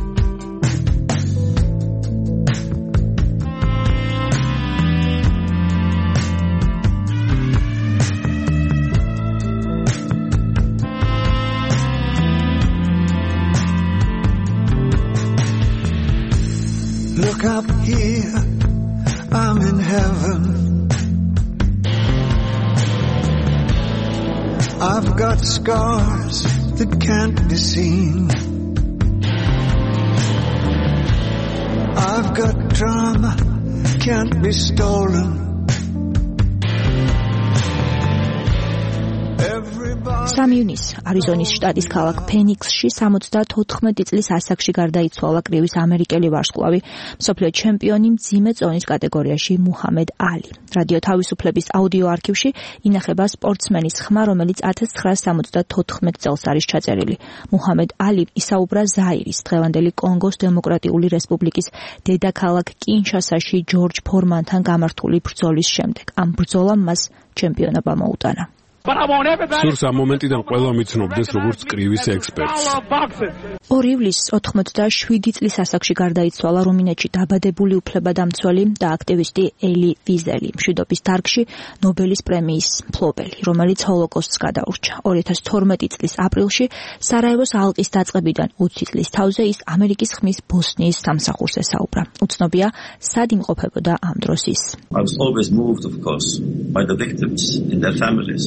Look up here, I'm in heaven. I've got scars that can't be seen. I've got drama, can't be stolen. სამი ივნისს არიზონის შტატის ქალაქ ფენიქსში სამოცდათოთხმეტი წლის ასაკში გარდაიცვალა კრივის ამერიკელი ვარსკვლავი, მსოფლიო ჩემპიონი მძიმე წონის კატეგორიაში მუჰამედ ალი. რადიო თავისუფლების აუდიო არქივში ინახება სპორტსმენის ხმა, რომელიც ათას ცხრაასი სამოცდათოთხმეტ წელს არის ჩაწერილი. მუჰამედ ალი ისაუბრა ზაირის, დღევანდელი კონგოს დემოკრატიული რესპუბლიკის დედაქალაქ კინშასაში ჯორჯ ფორმანთან გამართული ბრძოლის შემდეგ. ამ ბრძოლამ მას ჩემპიონობა მოუტანა. სურს ამ მომენტიდან ყველა მიცნობდეს როგორც კრივის ექსპერტს. ორი ივლისს ოთხმოცდაშვიდი წლის ასაკში გარდაიცვალა რუმინეთში დაბადებული უფლებადამცველი და აქტივისტი ელი ვიზელი, მშვიდობის დარგში ნობელის პრემიის მფლობელი, რომელიც ჰოლოკოსტს გადაურჩა. ორი ათას თორმეტი წლის აპრილში სარაევოს ალყის დაწყებიდან ოცი წლის თავზე ის ამერიკის ხმის ბოსნიის სამსახურს ესაუბრა. უცნობია, სად იმყოფებოდა ამ დროს ის. I was always moved, of course, by the victims and their families.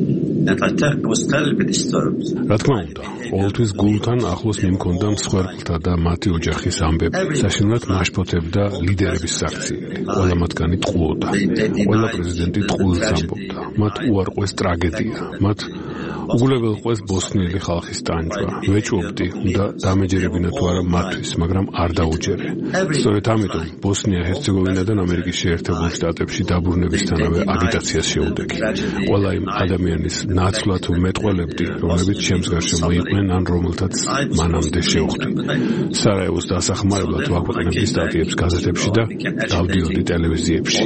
რა თქმა უნდა, ყოველთვის გულთან ახლოს მიმქონდა მსხვერპლთა და მათი ოჯახის ამბები. საშინლად მაშფოთებდა ლიდერების საქციელი. ყველა მათგანი ტყუოდა. ყველა პრეზიდენტი ტყუილს ამბობდა. მათ უარყვეს ტრაგედია. მათ უგულებელ ყვეს ბოსნიელი ხალხის ტანჯვა. ვეჭვობდი, უნდა დამეჯერებინა თუ არა მათთვის, მაგრამ არ დაუჯერე. სწორედ ამიტომ ბოსნია-ჰერცეგოვინადან ამერიკის შეერთებულ შტატებში დაბრუნებისთანავე აგიტაციას შეუდექი. ყველა იმ ადამიანის ნაცვლად მეტყველებდი, რომლებიც ჩემს გარშემო იყვნენ ან რომელთაც მანამდე შევხვდი. სარაევოს დასახმარებლად ვაქვეყნებდი სტატიებს გაზეთებში და დავდიოდი ტელევიზიებში.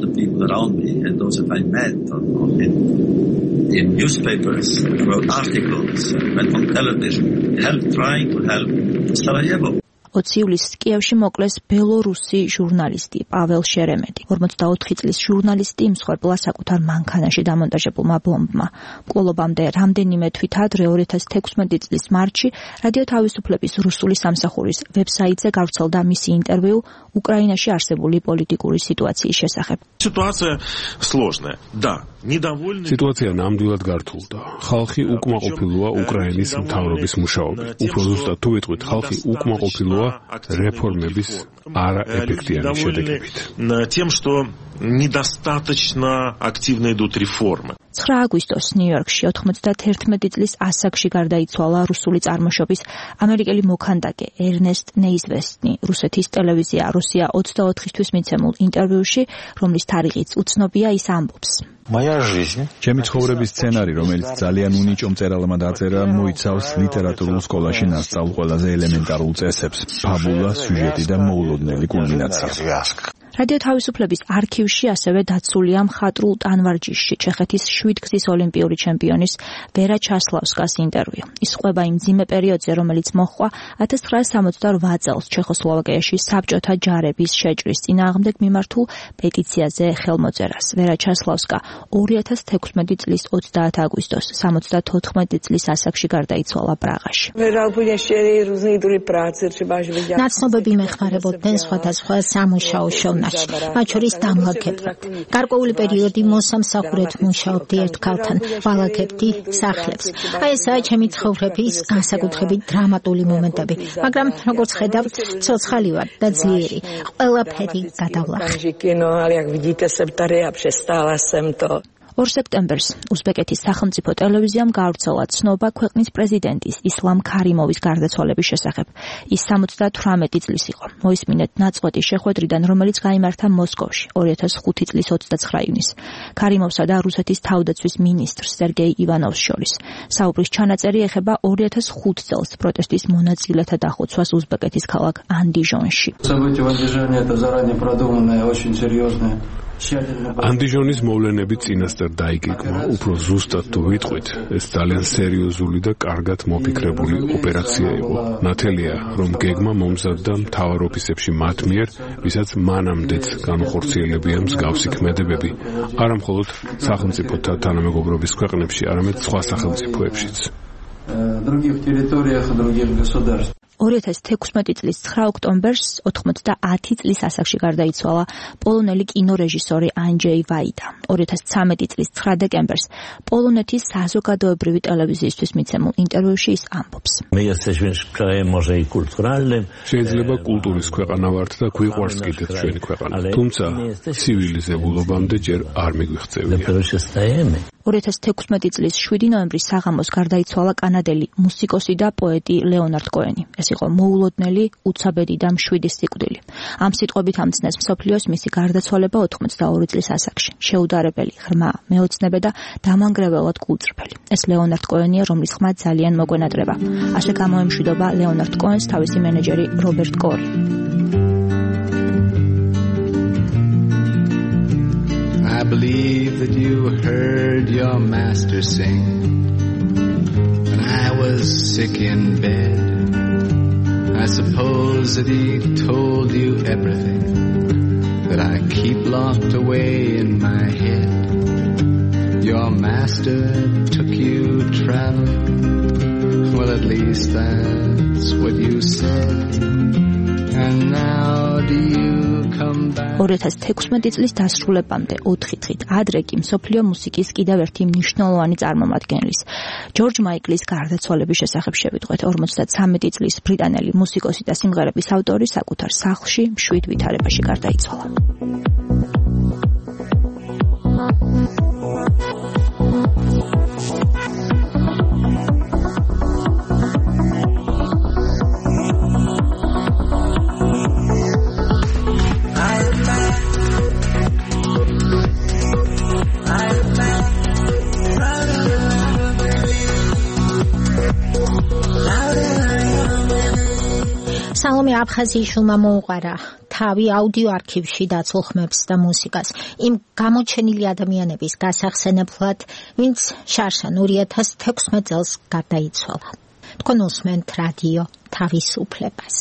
In newspapers, wrote articles, went on television, help trying to help Sarajevo. ოცი ივლისს კიევში მოკლეს ბელორუსი ჟურნალისტი პაվել შერემეტი. ორმოცდაოთხი წლის ჟურნალისტი მსხვერპლა საკუთარ მანქანაში დამონტაჟებულმა ბომბმა. მკვლობამდე რამდენიმე თვით ადრე ორი ათას თექვსმეტი წლის მარტში რადიო თავისუფლების რუსული სამსახურის ვებსაიტზე გავრცელდა მისი ინტერვიუ უკრაინაში არსებული პოლიტიკური სიტუაციის შესახებ. Ситуация сложная. Да, недовольны. სიტუაცია ნამდვილად გართულდა. ხალხი უკმაყოფილოა უკრაინის მთავრობის მუშაობით. უფრო ზუსტად თუ ვიტყვით, ხალხი უკმაყოფილოა რეფორმების არაეფექტიანი შედეგებით. Тем, что недостаточно активно идут реформы. ცხრა აგვისტოს ნიუ-იორკში ოთხმოცდათერთმეტი წლის ასაკში გარდაიცვალა რუსული წარმოშობის ამერიკელი მოქანდაკე ერნესტ ნეიზვესტნი. რუსეთის ტელევიზია რუსია ოცდაოთხისთვის მიცემულ ინტერვიუში, რომლის თარიღიც უცნობია, ის ამბობს. ჩემი ცხოვრების სცენარი, რომელიც ძალიან უნიჭო მწერალმა დაწერა, მოიცავს ლიტერატურულ სკოლაში ნასწავლ ყველაზე ელემენტარულ წესებს: ფაბულა, სიუჟეტი და მოულოდნელი კულმინაცია. რადიო თავისუფლების არქივში ასევე დაცულია მხატვრულ ტანვარჯიშში ჩეხეთის შვიდგზის ოლიმპიური ჩემპიონის ვერა ჩასლავსკას ინტერვიუ. ის ყვება იმ მძიმე პერიოდზე, რომელიც მოჰყვა ათას ცხრაასი სამოცდაოთხ წელს ჩეხოსლოვაკიაში საბჭოთა ჯარების შეჭრის წინააღმდეგ მიმართულ პეტიციაზე ხელმოწერას. ვერა ჩასლავსკა ორი ათას თექვსმეტი წლის ოცდაათი აგვისტოს სამოცდათოთხმეტი წლის ასაკში გარდაიცვალა პრაღაში. ნაცნობები მეხმარებოდნენ სხვადასხვა სამუშაო შოვნაში, მათ შორის დამლაგებლად. გარკვეული პერიოდი მოსამსახურედ მუშაობდი ერთ ქალთან, ვალაგებდი სახლებს. აი ესაა ჩემი ცხოვრების განსაკუთრებით დრამატული მომენტები, მაგრამ როგორც ხედავთ, ცოცხალი ვარ და ძლიერი. ყველაფერი გადავლახე. ორ სექტემბერს უზბეკეთის სახელმწიფო ტელევიზიამ გავრცელა ცნობა ქვეყნის პრეზიდენტის ისლამ ქარიმოვის გარდაცვალების შესახებ. ის სამოცდათვრამეტი წლის იყო. მოისმინეთ ნაწყვეტი შეხვედრიდან, რომელიც გაიმართა მოსკოვში ორი ათას ხუთი წლის ოცდაცხრა ივნისს. ქარიმოვსა და რუსეთის თავდაცვის მინისტრს სერგეი ივანოვს შორის. საუბრის ჩანაწერი ეხება ორი ათას ხუთ წელს პროტესტის მონაწილეთა დახოცვას უზბეკეთის ქალაქ ანდიჟონში. ანდიჟონის მოვლენები წინასწარ დაიგეგმა, უფრო ზუსტად თუ ვიტყვით, ეს ძალიან სერიოზული და კარგად მოფიქრებული ოპერაცია იყო. ნათელია, რომ გეგმა მომზადდა მთავარ ოფისებში მათ მიერ, ვისაც მანამდეც განუხორციელებია მსგავსი ქმედებები, არა მხოლოდ სახელმწიფოთა თანამეგობრობის ქვეყნებში, არამედ სხვა სახელმწიფოებშიც. ორი ათას თექვსმეტი წლის ცხრა ოქტომბერს ოთხმოცდაათი წლის ასაკში გარდაიცვალა პოლონელი კინორეჟისორი ანჯეი ვაიდა. ორი ათას ცხრამეტი წლის ცხრა დეკემბერს პოლონეთის საზოგადოებრივი ტელევიზიისთვის მიცემულ ინტერვიუში ის ამბობს. შეიძლება კულტურის ქვეყანა ვართ და გვიყვარს კიდეც ჩვენი ქვეყანა, თუმცა ცივილიზებულობამდე ჯერ არ მიგვიღწევია. ორი ათას თექვსმეტი წლის შვიდი ნოემბრის საღამოს გარდაიცვალა კანადელი მუსიკოსი და პოეტი ლეონარდ კოენი. ეს იყო მოულოდნელი, უცაბედი და მშვიდი სიკვდილი. ამ სიტყვებით ამცნეს მსოფლიოს მისი გარდაცვალება ოთხმოცდაორი წლის ასაკში. შეუდარებელი, ღრმა, მეოცნებე და დამანგრეველად კულწრფელი. ეს ლეონარდ კოენია, რომლის ხმა ძალიან მოგვენატრება. ასე გამოემშვიდობა ლეონარდ კოენს თავისი მენეჯერი რობერტ კორი. I believe that you heard your master sing when I was sick in bed. I suppose that he told you everything that I keep locked away in my head. Your master took you traveling. Well, at least that's what you said. And now do you ორი ათას თექვსმეტი წლის დასრულებამდე ოთხი დღით ადრე კი მსოფლიო მუსიკის კიდევ ერთი მნიშვნელოვანი წარმომადგენლის ჯორჯ მაიკლის გარდაცვალების შესახებ შევიტყვეთ. ორმოცდათვრამეტი წლის ბრიტანელი მუსიკოსი და სიმღერების ავტორი საკუთარ სახლში მშვიდ ვითარებაში გარდაიცვალა. სალომე აფხაზიაშვილმა მოუყარა თავი აუდიო არქივში დაცულ ხმებს და მუსიკას იმ გამოჩენილი ადამიანების გასახსენებლად, ვინც შარშან ორი ათას თექვსმეტ წელს გარდაიცვალა. თქვენ უსმენთ რადიო თავისუფლებას.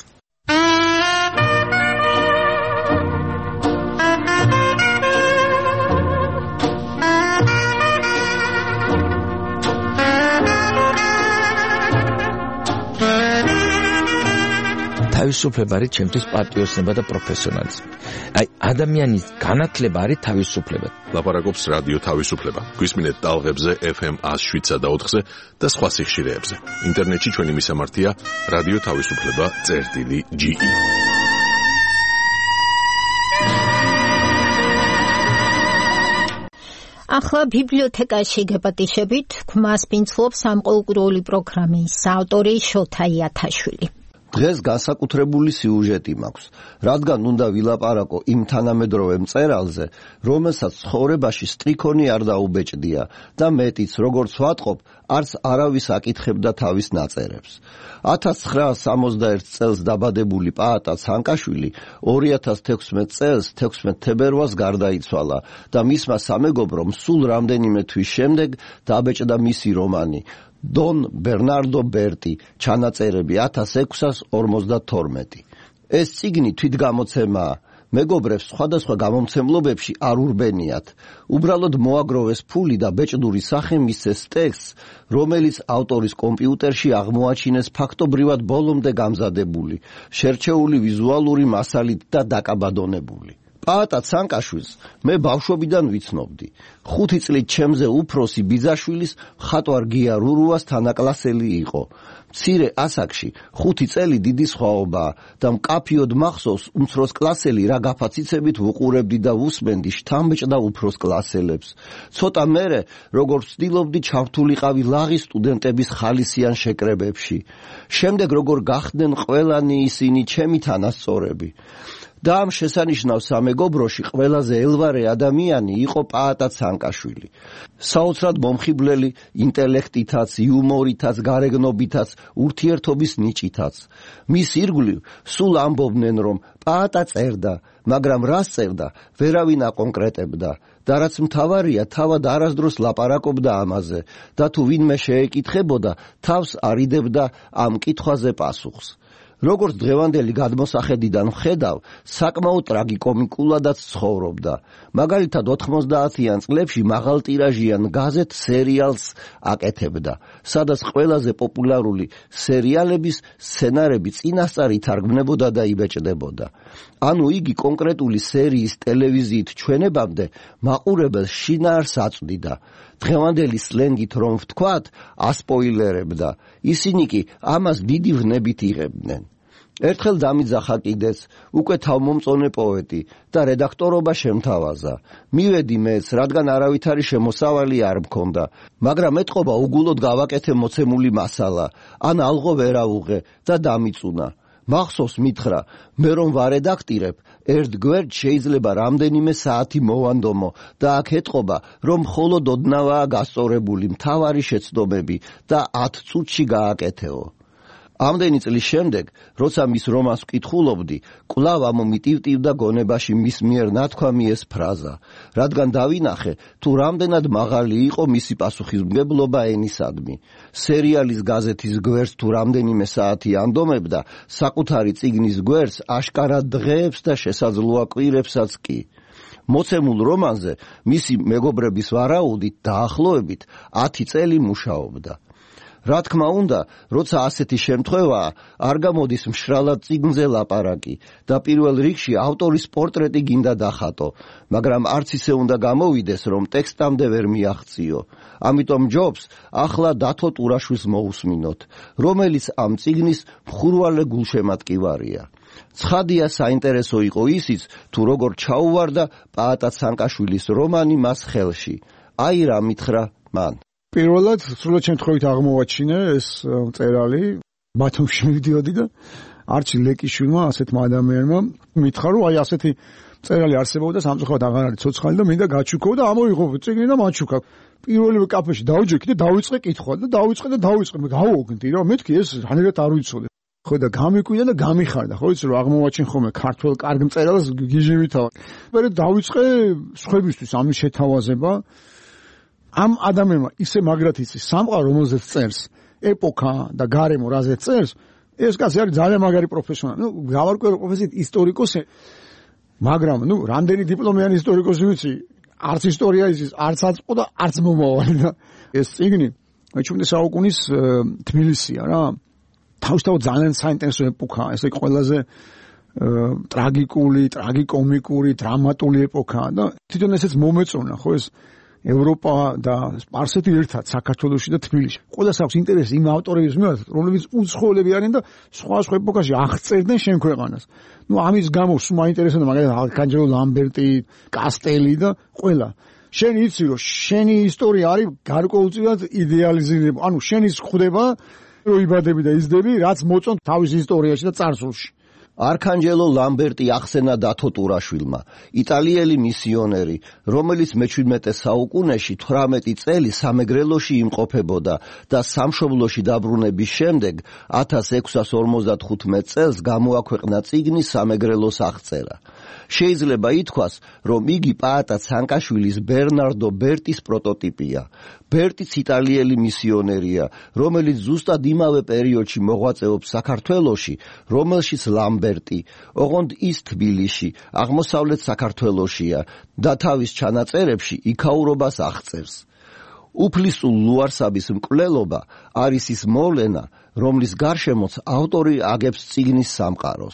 თავისუფლება არის ჩემთვის პატრიოტიზმი და პროფესიონალიზმი. აი, ადამიანის განათლება არის თავისუფლება. ლაპარაკობს რადიო თავისუფლება. გვისმინეთ ტალღებზე ეფ ემ ათს შვიდსა და ოთხზე და სხვა სიხშირეებზე. ინტერნეტში ჩვენი მისამართია რადიო თავისუფლება წერტილი ჯი ი. ახლა ბიბლიოთეკაში გეპატიშებით ქმას პინცლობს სამყუროური პროგრამის ავტორი შოთა იათაშვილი. დღეს განსაკუთრებული სიუჟეტი მაქვს, რადგან უნდა ვილაპარაკო იმ თანამედროვე მწერალზე, რომელსაც ცხოვრებაში სტრიქონი არ დაუბეჭდია და მეტიც, როგორც ვატყობ, არც არავის აკითხებდა თავის ნაწერებს. ათას ცხრაას სამოცდაერთ წელს დაბადებული პაატა ცანკაშვილი ორი ათას თექვსმეტ წელს თექვსმეტ თებერვალს გარდაიცვალა და მისმა სამეგობრომ სულ რამდენიმე თვის შემდეგ დაბეჭდა მისი რომანი დონ ბერნარდო ბერტი, ჩანაწერები ათას ექვსას ორმოცდათორმეტი. ეს წიგნი თვითგამოცემაა. მეგობრებს სხვადასხვა გამომცემლობებში არ ურბენიათ. უბრალოდ მოაგროვეს ფული და ბეჭდური სახე მისცეს ტექსტს, რომელიც ავტორის კომპიუტერში აღმოაჩინეს ფაქტობრივად ბოლომდე გამზადებული, შერჩეული ვიზუალური მასალით და დაკაბადონებული. პაატა ცანკაშვილს მე ბავშვობიდან ვიცნობდი. ხუთი წლით ჩემზე უფროსი ბიძაშვილის მხატვარ გია რურუას თანაკლასელი იყო. მცირე ასაკში ხუთი წელი დიდი სხვაობაა და მკაფიოდ მახსოვს უმცროს კლასელი რა გაფაციცებით ვუყურებდი და ვუსმენდი შთამბეჭდა უფროს კლასელებს. ცოტა მერე როგორც ვცდილობდი ჩავთულიყავი ლაღის სტუდენტების ხალისიან შეკრებებში. შემდეგ როგორ გახდნენ ყველანი ისინი ჩემი თანასწორები. და ამ შესანიშნავ სამეგობროში ყველაზე ელვარე ადამიანი იყო პაატა ცანკაშვილი. საოცრად მომხიბვლელი ინტელექტითაც, იუმორითაც, გარეგნობითაც, ურთიერთობის ნიჭითაც. მის ირგვლივ სულ ამბობდნენ, რომ პაატა წერდა, მაგრამ რას წერდა, ვერავინ აკონკრეტებდა. და რაც მთავარია, თავად არასდროს ლაპარაკობდა ამაზე და თუ ვინმე შეეკითხებოდა, თავს არიდებდა ამ კითხვაზე პასუხს. როგორც დღევანდელი გადმოსახედიდან ვხედავ, საკმაოდ ტრაგიკომიკულადაც ცხოვრობდა. მაგალითად ოთხმოცდაათიან წლებში მაღალტირაჟიან გაზეთ სერიალს აკეთებდა, სადაც ყველაზე პოპულარული სერიალების სცენარები წინასწარ ითარგმნებოდა და იბეჭდებოდა. ანუ იგი კონკრეტული სერიის ტელევიზიით ჩვენებამდე მაყურებელს შინაარს აწვდიდა. დღევანდელი სლენგით რომ ვთქვათ, ასპოილერებდა. ისინი კი ამას დიდი ვნებით იღებდნენ. ერთხელ დამიძახა კიდეც, უკვე თავმომწონე პოეტი და რედაქტორობა შემთავაზა. მივედი მეც, რადგან არავითარი შემოსავალი არ მქონდა, მაგრამ ეთყობა უგულოდ გავაკეთე მოცემული მასალა, ან ალღო ვერავუღე და დამიწუნა. მახსოვს მითხრა, მე რომ ვარედაქტირებ, ერთ გვერდ შეიძლება რამდენიმე საათი მოვანდომო და აქ ეთყობა, რომ მხოლოდ ოდნავაა გასწორებული მთავარი შეცდომები და ათ წუთში გააკეთეო. ამდენი წლის შემდეგ, როცა მის რომანს ვკითხულობდი, კვლავ ამომიტივტივდა გონებაში მის მიერ ნათქვამი ეს ფრაზა, რადგან დავინახე, თუ რამდენად მაღალი იყო მისი პასუხისმგებლობა ენისადმი. სერიალის გაზეთის გვერდს თუ რამდენიმე საათი ანდომებდა, საკუთარი წიგნის გვერდს აშკარად დღეებს და შესაძლოა კვირებსაც კი. მოცემულ რომანზე მისი მეგობრების ვარაუდით დაახლოებით ათი წელი მუშაობდა. რა თქმა უნდა, როცა ასეთი შემთხვევაა, არ გამოდის მშრალად წიგნზე ლაპარაკი და პირველ რიგში ავტორის პორტრეტი გინდა დახატო, მაგრამ არც ისე უნდა გამოვიდეს, რომ ტექსტამდე ვერ მიაღწიო. ამიტომ ჯობს ახლა დათო ტურაშვილს მოусმინოთ, რომელიც ამ წიგნის მხურვალე გულშემატკივარია. ცხადია, საინტერესო იყო ისიც, თუ როგორ ჩაუვარდა პაატა ცანკაშვილის რომანი მას ხელში. აი რა მითხრა მან. პირველად სრულად შემთხვევით აღმოვაჩინე ეს წერალი, ბათუმში მივდიოდი და არჩი ლეკიშვილმა, ასეთმა ადამიანმა მითხრა, რომ აი ასეთი წერალი არსებობდა სამწუხაროდ აღარ არის ცოცხალი და მინდა გაჩუქო და ამოიღო წიგნი და მაჩუქა. პირველივე კაფეში დავიჯექი და დავიწყე კითხვა და დავიწყე და დავიწყე, მე გავოგნდი რა, მეთქი ეს რანერად არ ვიცოდი. ხო და გამიკვიდა და გამიხარდა, ხო იცი რომ აღმოვაჩინ ხოლმე ქართულ კარგ მწერალს გიჟივითავა. მე დავიწყე სხვებისთვის ამის შეთავაზება. ამ ადამიანმა ისე მაგრად იცის სამყარო, რომელზეც წერს, ეპოქა და გარემო რაზეც წერს, ეს კაცი არის ძალიან მაგარი პროფესიონალი. ნუ გავარკვევ პროფესიით ისტორიკოსი, მაგრამ ნუ რამდენი დიპლომიანი ისტორიკოსი ვიცი, არც ისტორია იცის, არც აწყო და არც მომავალი და ეს წიგნი მეჩვიდმეტე საუკუნის თბილისია რა. თავისთავად ძალიან საინტერესო ეპოქაა, ეს იგი ყველაზე ტრაგიკული, ტრაგიკომიკური, დრამატული ეპოქაა და თვითონ ესეც მომეწონა, ხო ეს ევროპა და სპარსეთი ერთად საქართველოში და თბილისში. ყველას აქვს ინტერესი იმ ავტორების მიმართ, რომლებიც უცხოელები არიან და სხვა სხვა ეპოქაში აღწერდნენ შენ ქვეყანას. ნუ ამის გამო სულ მაინტერესებდა მაგალითად არქანჯელო ლამბერტი, კასტელი და ყველა. შენ იცი რომ შენი ისტორია არის გარკვეულწილად იდეალიზირება. ანუ შენი ხდება რომ იბადები და იზრდები, რაც მოწონთ თავის ისტორიაში და წარსულში. არქანჯელო ლამბერტი ახსენა დათო ტურაშვილმა, იტალიელი მისიონერი, რომელიც მეჩვიდმეტე საუკუნეში თვრამეტი წელი სამეგრელოში იმყოფებოდა და სამშობლოში დაბრუნების შემდეგ ათას ექვსას ორმოცდახუთმეტ წელს გამოაქვეყნა წიგნი სამეგრელოს აღწერა. შეიძლება ითქვას, რომ იგი პაატა ცანკაშვილის ბერნარდო ბერტის პროტოტიპია. ბერტიც იტალიელი მისიონერია, რომელიც ზუსტად იმავე პერიოდში მოღვაწეობს საქართველოში, რომელშიც ლამბერტი, ოღონდ ის თბილისში, აღმოსავლეთ საქართველოშია და თავის ჩანაწერებში იქაურობას აღწერს. უფლისწულ ლუარსაბის მკვლელობა არის ის მოვლენა, რომლის გარშემოც ავტორი აგებს წიგნის სამყაროს.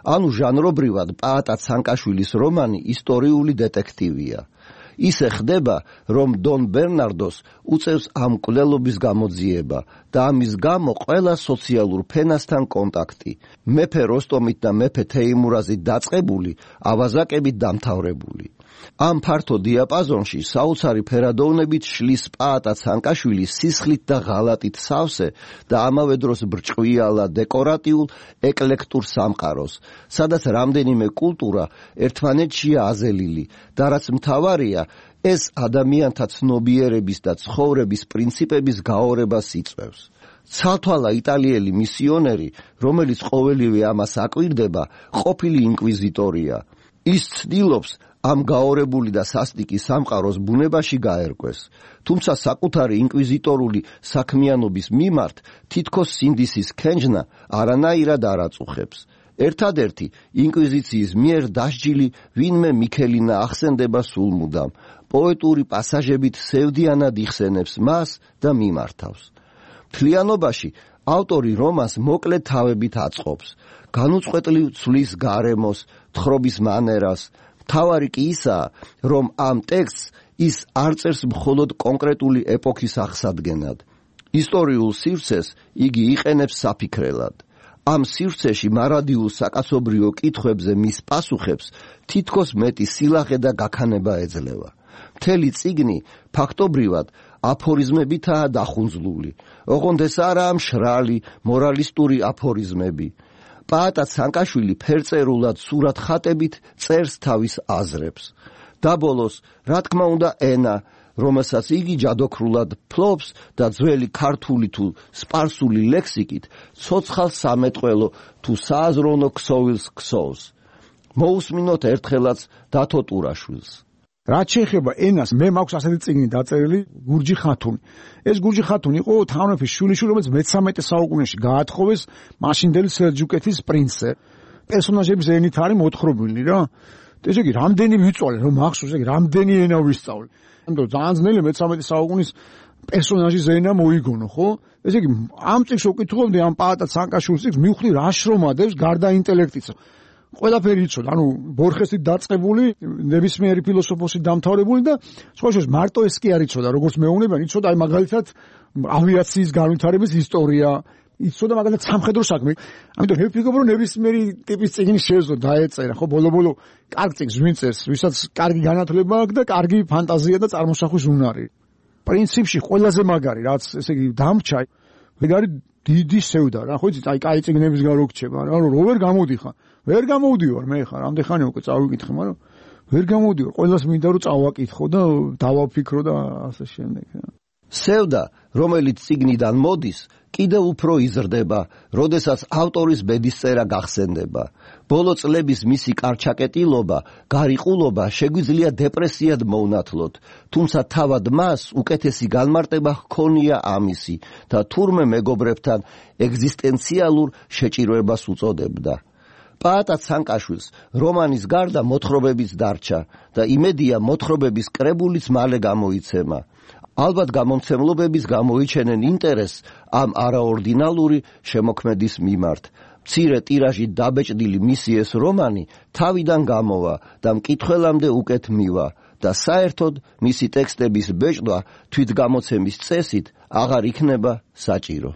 ანუ ჟანრობრივად პაატა ცანკაშვილის რომანი ისტორიული დეტექტივია. ისე ხდება, რომ დონ ბერნარდოს უწევს ამ მკვლელობის გამოძიება და ამის გამო ყველა სოციალურ ფენასთან კონტაქტი. მეფე როსტომით და მეფე თეიმურაზით დაწყებული, ავაზაკებით დამთავრებული. ამ ფართო დიაპაზონში საოცარი ფერადოვნებით შლის პაატა ცანკაშვილი სისხლით და ღალატით სავსე და ამავე დროს ბრჭყვიალა დეკორატიულ ეკლექტურ სამყაროს, სადაც რამდენიმე კულტურა ერთმანეთშია აზელილი და რაც მთავარია, ეს ადამიანთა ცნობიერების და ცხოვრების პრინციპების გაორებას იწვევს. ცალთვალა იტალიელი მისიონერი, რომელიც ყოველივე ამას აკვირდება, ყოფილი ინკვიზიტორია. ის ცდილობს ამ გაორებული და სასტიკი სამყაროს ბუნებაში გაერკვეს, თუმცა საკუთარი ინკვიზიტორული საქმიანობის მიმართ თითქოს სინდისის ქენჯნა არანაირად არ აწუხებს. ერთადერთი ინკვიზიციის მიერ დასჯილი ვინმე მიქელინა ახსენდება სულმუდამ, პოეტური პასაჟებით სევდიანად იხსენებს მას და მიმართავს. მთლიანობაში ავტორი რომანს მოკლე თავებით აწყობს, განუწყვეტლივ ცვლის გარემოს, თხრობის მანერას. თავარი კი ისაა, რომ ამ ტექსტს ის არ წერს მხოლოდ კონკრეტული ეპოქის აღსადგენად. ისტორიულ სივრცეს იგი იყენებს საფიქრელად. ამ სივრცეში მარადიულ საკაცობრიო კითხვებზე მის პასუხებს თითქოს მეტი სილაღე და გაქანება ეძლევა. მთელი წიგნი ფაქტობრივად აფორიზმებითაა დახუნძლული, ოღონდ ეს არაა მშრალი მორალისტური აფორიზმები. პაატა ცანკაშვილი ფერწერულად სურათ ხატებით წერს თავის აზრებს. და ბოლოს, რა თქმა უნდა, ენა, რომელსაც იგი ჯადოქრულად ფლობს და ძველი ქართული თუ სპარსული ლექსიკით ცოცხალ სამეტყველო თუ სააზროვნო ქსოვილს ქსოვს. მოусმინოთ ერთხელაც დათო ტურაშვილს. რაც შეეხება ენას, მე მაქვს ასეთი წიგნი დაწერილი, გურჯი ხათუნი. ეს გურჯი ხათუნი იყო თანამეფის შვილიშვილი, რომელიც მეთერთმეტე საუკუნეში გაათხოვეს მაშინდელი სელჯუკეთის პრინცზე. პერსონაჟების ენით არის მოთხრობილი რა. ესე იგი, რამდენი ვიწვალე, რომ მახსოვს, ესე იგი, რამდენი ენა ვისწავლე. ამიტომ ძალიან ძნელი მეთერთმეტე საუკუნის პერსონაჟის ენა მოიგონო, ხო? ესე იგი, ამ წიგნს ვკითხულობდი, ამ პაატა ცანკაშვილის წიგნს, მივხვდი რა შრომადებს გარდა ინტელექტისა. ყველაფერი იცოდა, ანუ ბორხესით დაწყებული, ნებისმიერი ფილოსოფოსით დამთავრებული და სხვა შორის მარტო ეს კი არ იცოდა, როგორც მეუბნებიან, იცოდა აი მაგალითად ავიაციის განვითარების ისტორია, იცოდა მაგალითად სამხედრო საქმე. ამიტომ მე ვფიქრობ, რომ ნებისმიერი ტიპის წიგნი შეეძლო დაეწერა, ხო, ბოლო-ბოლო კარგ წიგნს ვინ წერს, ვისაც კარგი განათლება აქვს და კარგი ფანტაზია და წარმოსახვის უნარი. პრინციპში ყველაზე მაგარი, რაც ესე იგი დამრჩა, ეგ არის დიდი სევდა რა, ხო იცით, აი კაი წიგნების გარო გრჩება, ანუ რო ვერ გამოდიხარ. ვერ გამოვდივარ მე ხარ, ამდენ ხანი უკვე წავიკითხე, მაგრამ ვერ გამოვდივარ. ყველას მინდა რომ წავაკითხო და დავაფიქრო და ასე შემდეგ. სევდა, რომელიც წიგნიდან მოდის, კიდევ უფრო იზრდება, როდესაც ავტორის ბედისწერა გახსენდება. ბოლო წლების მისი კარჩაკეტილობა, გარიყულობა შეგვიძლია დეპრესიად მოუნათლოთ, თუმცა თავად მას უკეთესი განმარტება ჰქონია ამისი და თურმე მეგობრებთან ეგზისტენციალურ შეჭირვებას უწოდებდა. პაატა ცანკაშვილს რომანის გარდა მოთხრობებიც დარჩა და იმედია მოთხრობების კრებულიც მალე გამოიცემა. ალბათ გამომცემლობების გამოიჩენენ ინტერესს ამ არაორდინალური შემოქმედის მიმართ. მცირე ტირაჟით დაბეჭდილი მისი ეს რომანი თავიდან გამოვა და მკითხველამდე უკეთ მივა და საერთოდ მისი ტექსტების ბეჭდვა თვითგამოცემის წესით აღარ იქნება საჭირო.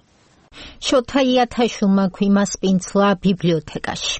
შოთა იათაშვილმა ქვიმა სპინცლა ბიბლიოთეკაში.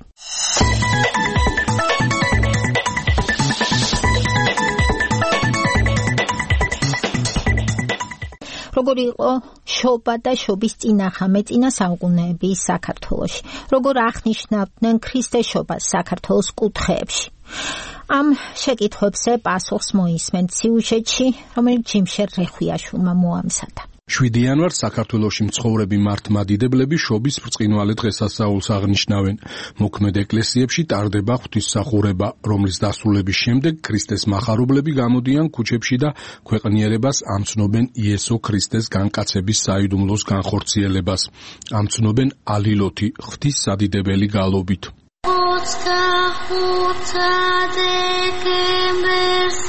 როგორ იყო შობა და შობის წინახამეწინა საუკუნეების საქართველოში? როგორ აღნიშნავდნენ ქრისტეს შობას საქართველოს კუთხეებში? ამ შეკითხვებზე პასუხს მოისმენთ სიუჟეტში, რომელიც ჯიმშერ რეხვიაშვილმა მოამზადა. შვიდი იანვარს საქართველოში მცხოვრები მართლმადიდებლები შობის ბრწყინვალე დღესასწაულს აღნიშნავენ. მოქმედ ეკლესიებში ტარდება ღვთისმსახურება, რომლის დასრულების შემდეგ ქრისტეს მახარებლები გამოდიან ქუჩებში და ქვეყნიერებას ამცნობენ იესო ქრისტეს განკაცების საიდუმლოს განხორციელებას. ამცნობენ ალილოთი ღვთისმსადიდებელი გალობით. ოცდახუთ დეკემბერს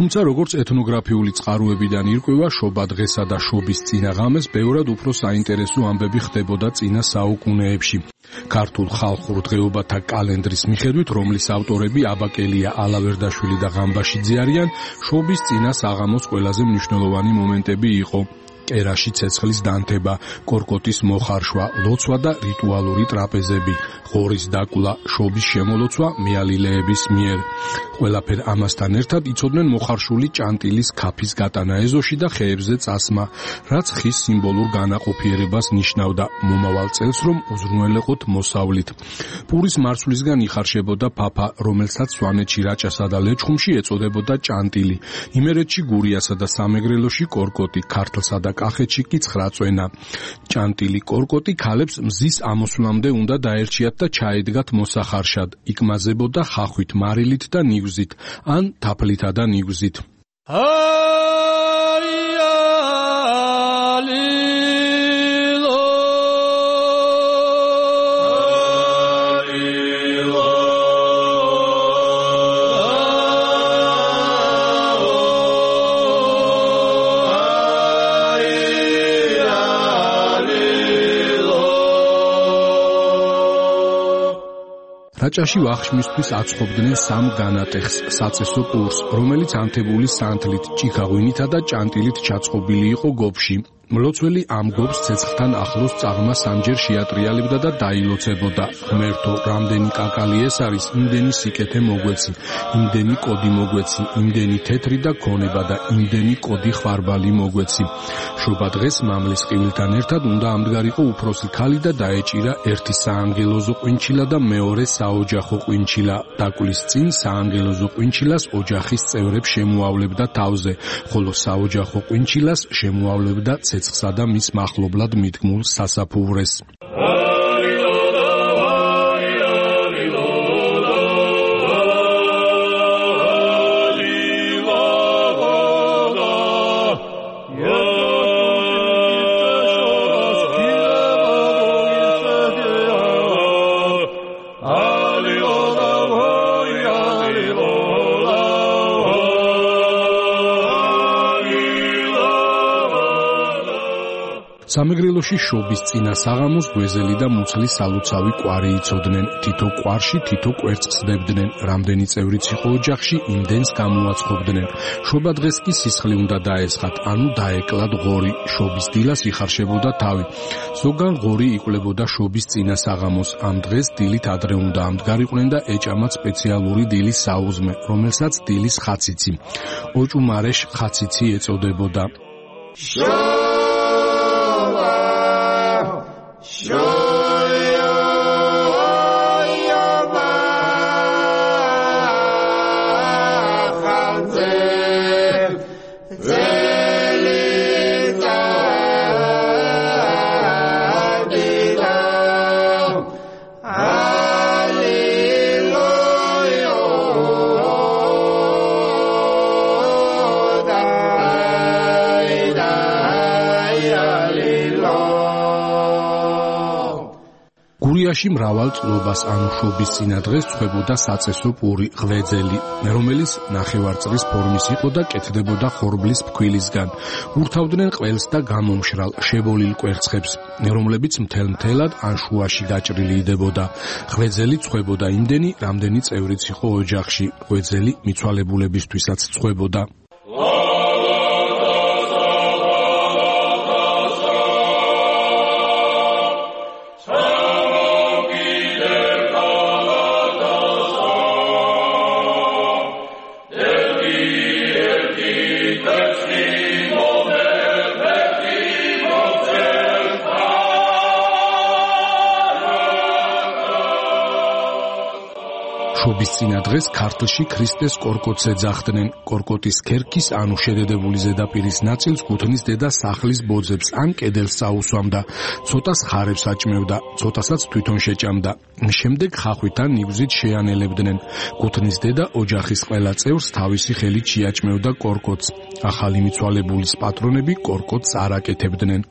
თუმცა როგორც ეთნოგრაფიული წყაროებიდან ირკვევა, შობა დღესა და შობის წინა ღამეს ბევრად უფრო საინტერესო ამბები ხდებოდა წინა საუკუნეებში. ქართულ ხალხურ დღეობათა კალენდრის მიხედვით, რომლის ავტორები აბაკელია, ალავერდაშვილი და ღამბაშიძე არიან, შობის წინა საღამოს ყველაზე მნიშვნელოვანი მომენტები იყო კერაში ცეცხლის დანთება, კორკოტის მოხარშვა, ლოცვა და რიტუალური ტრაპეზები, ღორის დაკლა, შობის შემოლოცვა მეალილეების მიერ. ყველაფერ ამასთან ერთად იცოდნენ მოხარშული ჭანტილის ქაფის გატანა ეზოში და ხეებზე წასმა, რაც ხის სიმბოლურ განაყოფიერებას ნიშნავდა, მომავალ წელს რომ უზრუნველეყოთ მოსავლით. პურის მარცვლისგან იხარშებოდა ფაფა, რომელსაც სვანეთში, რაჭასა და ლეჩხუმში ეწოდებოდა ჭანტილი, იმერეთში გურიასა და სამეგრელოში კორკოტი, ქართლსა და კახეთში კი ცხრაწვენა. ჭანტილი კორკოტი ქალებს მზის ამოსვლამდე უნდა დაერჩიათ და ჩაედგათ მოსახარშად, იკმაზებოდა ხახვით, მარილით და ნიგვზით, ან თაფლითა და ნიგვზით. რაჭაში ვახშმისთვის აცხობდნენ სამ განატეხს, საწესო პურს, რომელიც ანთებულის სანთლით, ჭიქაღვინითა და ჭანტილით ჩაწყობილი იყო გობში. მლოცველი ამ გობს ცეცხლთან ახლოს წაღმა სამჯერ შეატრიალებდა და დაილოცებოდა. ღმერთო, რამდენი კაკალი ეს არის, იმდენი სიკეთე მოგვეცი, იმდენი კოდი მოგვეცი, იმდენი თეთრი და ქონება და იმდენი კოდი ხვარბალი მოგვეცი. შობა დღეს მამლის ყივილთან ერთად უნდა ამდგარიყო უფროსი ქალი და დაეჭირა ერთი საანგელოზო ყვინჩილა და მეორე საოჯახო ყვინჩილა. დაკლის წინ საანგელოზო ყვინჩილას ოჯახის წევრებს შემოავლებდა თავზე, ხოლო საოჯახო ყვინჩილას შემოავლებდა ცეცხლსა და მის მახლობლად მიდგმულ სასაფუვრეს. სამეგრელოში შობის წინა საღამოს გვეზელი და მუცლის სალოცავი კვარი იცოდნენ. თითო კვარში თითო კვერცხს დებდნენ. რამდენი წევრიც იყო ოჯახში, იმდენს გამოაცხობდნენ. შობა დღეს კი სისხლი უნდა დაესხათ, ანუ დაეკლათ ღორი. შობის დილას იხარშებოდა თავი. ზოგან ღორი იკლებოდა შობის წინა საღამოს. ამ დღეს დილით ადრე უნდა ამდგარიყვნენ და ეჭამათ სპეციალური დილის საუზმე, რომელსაც დილის ხაციცი, ოჭუმარეშ ხაციცი ეწოდებოდა. გურიაში მრავალ წლობას, ანუ შობის წინა დღეს წვებოდა საწესო პური, ღვეძელი, რომელიც ნახევარწრის ფორმის იყო და კეთდებოდა ხორბლის ფქვილისგან. ურთავდნენ ყველს და გამომშრალ, შებოლილ კვერცხებს, რომლებიც მთელ-მთელად ან შუაში გაჭრილი იდებოდა. ღვეძელი წვებოდა იმდენი, რამდენი წევრიც იყო ოჯახში. ღვეძელი მიცვალებულებისთვისაც წვებოდა. შობის წინა დღეს ქართლში ქრისტეს კორკოტს ეძახდნენ. კორკოტის ქერქის, ანუ შედედებული ზედაპირის ნაწილს გუთნის დედა სახლის ბოძებს ან კედელს წაუსვამდა. ცოტას ხარებს აჭმევდა, ცოტასაც თვითონ შეჭამდა. შემდეგ ხახვით ან ნიგვზით შეანელებდნენ. გუთნის დედა ოჯახის ყველა წევრს თავისი ხელით შეაჭმევდა კორკოტს. ახალი მიცვალებულის პატრონები კორკოტს არ აკეთებდნენ.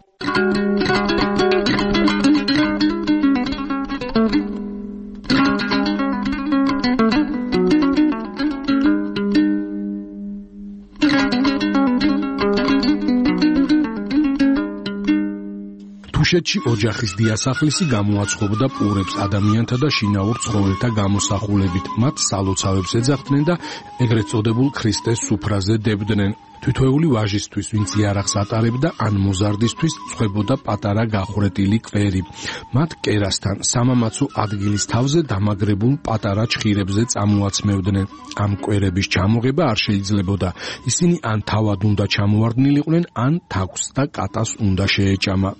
დუშეთში ოჯახის დიასახლისი გამოაცხობდა პურებს ადამიანთა და შინაურ ცხოველთა გამოსახულებით. მათ სალოცავებს ეძახდნენ და ეგრეთ წოდებულ ქრისტეს სუფრაზე დებდნენ. თვითოეული ვაჟისთვის, ვინც იარაღს ატარებდა, ან მოზარდისთვის ცხებოდა პატარა გახვრეტილი კვერი. მათ კერასთან სამამაცო ადგილის თავზე დამაგრებულ პატარა ჩხირებზე წამოაცმევდნენ. ამ კვერების ჩამოღება არ შეიძლებოდა. ისინი ან თავად უნდა ჩამოვარდნილიყვნენ, ან თაგვს და კატას უნდა შეეჭამა.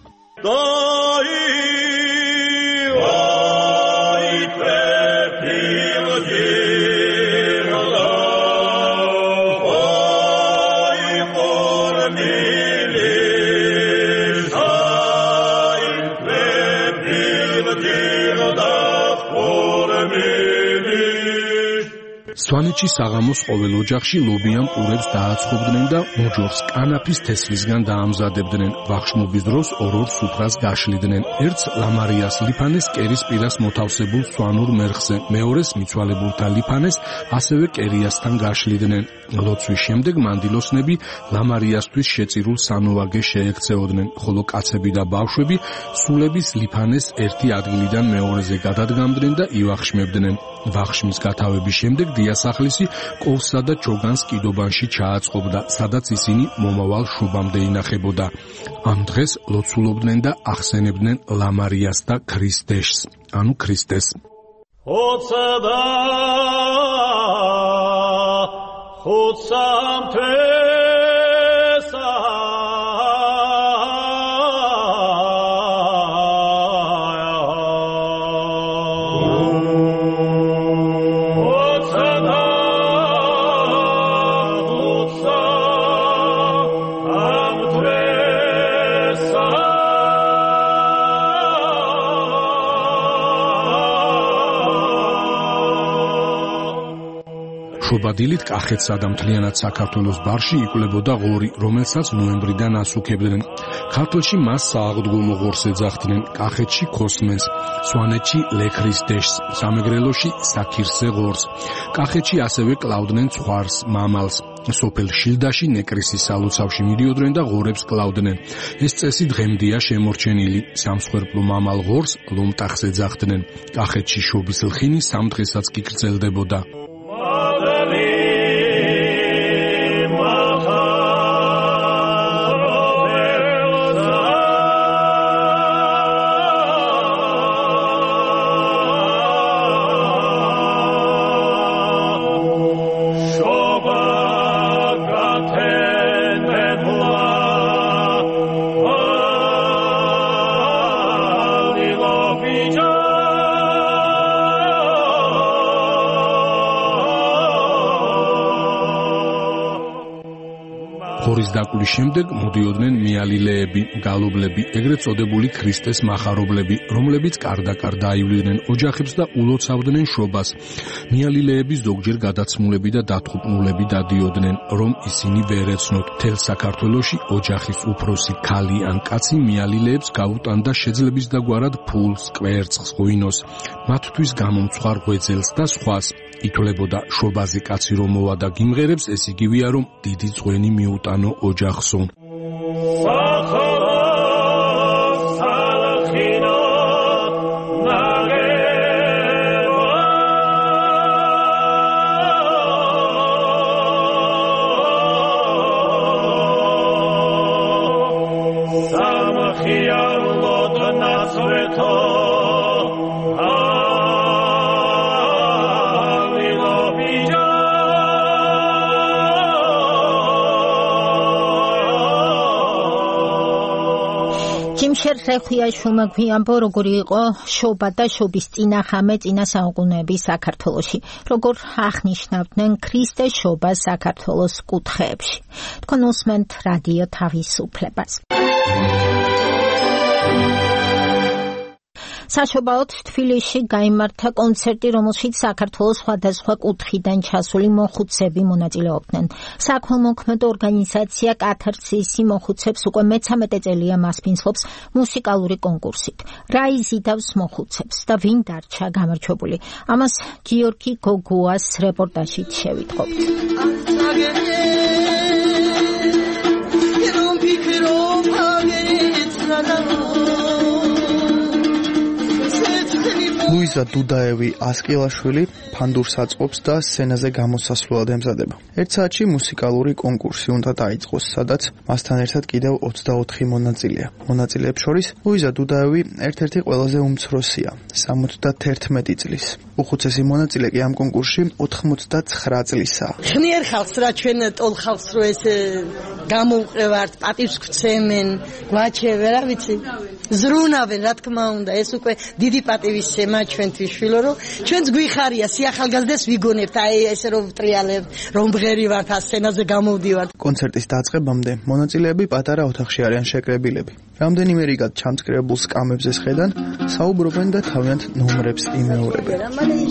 სვანეთში საღამოს ყოველ ოჯახში ლობიან პურებს დააცხობდნენ და მოჯორს კანაფის თესლისგან დაამზადებდნენ. ვახშმობის დროს ორ-ორ სუფრას გაშლიდნენ. ერთს ლამარიას ლიფანეს კერის პირას მოთავსებულ სვანურ მერხზე, მეორეს მიცვალებულთა ლიფანეს ასევე კერიასთან გაშლიდნენ. ლოცვის შემდეგ მანდილოსნები ლამარიასთვის შეწირულ სანოვაგეს შეექცეოდნენ, ხოლო კაცები და ბავშვები სულების ლიფანეს ერთი ადგილიდან მეორეზე გადადგამდნენ და ივახშმებდნენ. ვახშმის გათავების შემდეგ დიასახლისი კოვსა და ჩოგანს კიდობანში ჩააწყობდა, სადაც ისინი მომავალ შობამდე ინახებოდა. ამ დღეს ლოცულობდნენ და ახსენებდნენ ლამარიას და ქრისტეშს, ანუ ქრისტეს. ხოცდა ხოცამთესა შობადილით კახეთსა და მთლიანად საქართველოს ბარში იკვლევოდა ღორი, რომელსაც ნოემბრიდან ასუქებდნენ. ქართლში მას სააღდგომო ღორს ეძახდნენ, კახეთში ქოსმენს, სვანეთში ლექრის დეშს, სამეგრელოში საქირსე ღორს. კახეთში ასევე კლავდნენ ცხვარს, მამალს. სოფელ შილდაში ნეკრისის სალოცავში მიდიოდნენ და ღორებს კლავდნენ. ეს წესი დღემდეა შემორჩენილი. სამსხვერპლო მამალ ღორს ლომტახს ეძახდნენ. კახეთში შობის ლხინი სამ დღესაც კი გრძელდებოდა. ღორის დაკვლის შემდეგ მოდიოდნენ მიალილეები, გალობლები, ეგრეთ წოდებული ქრისტეს მახარებლები, რომლებიც კარდაკარ დაივლიდნენ ოჯახებს და ულოცავდნენ შობას. მიალილეები ზოგჯერ გადაცმულები და დათყუპნულები დადიოდნენ, რომ ისინი ვერ ეცნოთ. მთელ საქართველოში ოჯახის უფროსი ქალი ან კაცი მიალილეებს გაუტანდა შეძლების დაგვარად ფულს, კვერცხს, ღვინოს, მათთვის გამომცხვარ ღვეძელს და სხვას. ითვლებოდა შობაზე კაცი რომ მოვა და გიმღერებს, ეს იგივეა რომ დიდი წვენი მიუტანო ოჯახსო. ჯიმშერ რეხუიაშვილმა გვიამბო, როგორი იყო შობა და შობის წინახამე წინა საუკუნეების საქართველოში, როგორ აღნიშნავდნენ ქრისტეს შობას საქართველოს კუთხეებში. თქვენ უსმენთ რადიო თავისუფლებას. საშობაოდ თბილისში გაიმართა კონცერტი, რომელშიც საქართველოს სხვადასხვა კუთხიდან ჩასული მოხუცები მონაწილეობდნენ. საქველმოქმედო ორგანიზაცია კათარსისი მოხუცებს უკვე მეცამეტე წელია მასპინძლობს მუსიკალური კონკურსით. რა იზიდავს მოხუცებს და ვინ დარჩა გამარჯვებული? ამას გიორგი გოგუას რეპორტაჟით შევიტყობთ. ლუიზა დუდაევი, ასკილაშვილი ფანდურ საწყობს და სცენაზე გამოსასვლელად ემზადება. ერთ საათში მუსიკალური კონკურსი უნდა დაიწყოს, სადაც მასთან ერთად კიდევ ოცდაოთხი მონაწილეა. მონაწილეებს შორის ლუიზა დუდაევი ერთ-ერთი ყველაზე უმცროსია, სამოცდათერთმეტი წლის. უხუცესი მონაწილე კი ამ კონკურსში ოთხმოცდაცხრა წლისაა. ხნიერ ხალხს რა ჩვენ ტოლ ხალხს რო ეს გამოვყევართ, პატივს გვცემენ, გვაჩევენ, რა ვიცი, ზრუნავენ, რა თქმა უნდა, ეს უკვე დიდი პატივისცემა ჩვენთვის შვილო, რომ ჩვენც გვიხარია სიახალგაზრდას ვიგონებთ, აი ესე რომ ვტრიალებთ, რომ ბღერი ვართ, ასცენაზე გამოვდივართ. კონცერტის დაწყებამდე მონაწილეები პატარა ოთახში არიან შეკრებილები. რამდენიმე რიგად ჩამწკრივებულ სკამებზე სხედან, საუბრობენ და თავიანთ ნომრებს იმეორებენ.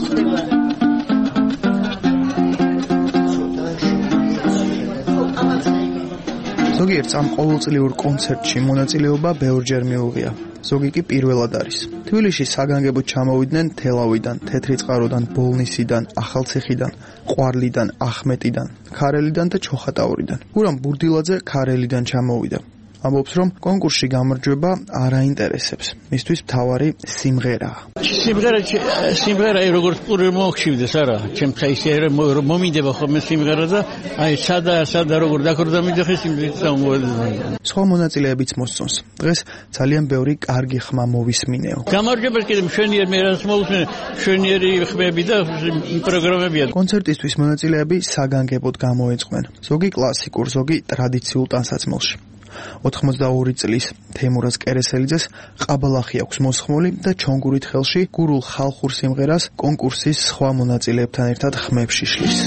ზოგიერთს ამ ყოველწლიურ კონცერტში მონაწილეობა ბევრჯერ მიუღია. ზოგი კი პირველად არის. თბილისში საგანგებოდ ჩამოვიდნენ თელავიდან, თეთრიწყაროდან, ბოლნისიდან, ახალციხიდან, ყვარლიდან, ახმეტიდან, ქარელიდან და ჩოხატაურიდან. გურამ ბურდილაძე ქარელიდან ჩამოვიდა. ამბობს, რომ კონკურსში გამარჯვება არ აინტერესებს. მისთვის მთავარი სიმღერაა. სიმღერა სიმღერა როგორც პური მოხშივდეს არა, ჩემ ხაისერე მომინდება ხოლმე სიმღერა და აი სადა სადა როგორ დაქორდა მიდიხე სიმღერა მოეძებნა. სხვა მონაწილეებიც მოსწონს. დღეს ძალიან ბევრი კარგი ხმა მოვისმინეო. გამარჯვებას კიდე მშვენიერ მე რას მოვისმინე, მშვენიერი ხმები და პროგრამებია. კონცერტისთვის მონაწილეები საგანგებოდ გამოეწყნენ. ზოგი კლასიკურ, ზოგი ტრადიციულ ტანსაცმელში. ოთხმოცდაორი წლის თეიმურაზ კერესელიძეს ყაბალახი აქვს მოსხმული და ჩონგურით ხელში გურულ ხალხურ სიმღერას კონკურსის სხვა მონაწილეებთან ერთად ხმებში შლის.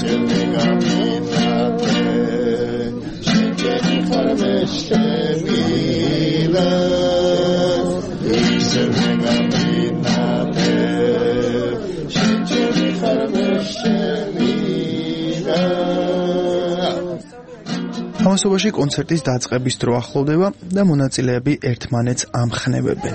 ამასობაში კონცერტის დაწყების დრო ახლოვდება და მონაწილეები ერთმანეთს ამხნევებენ.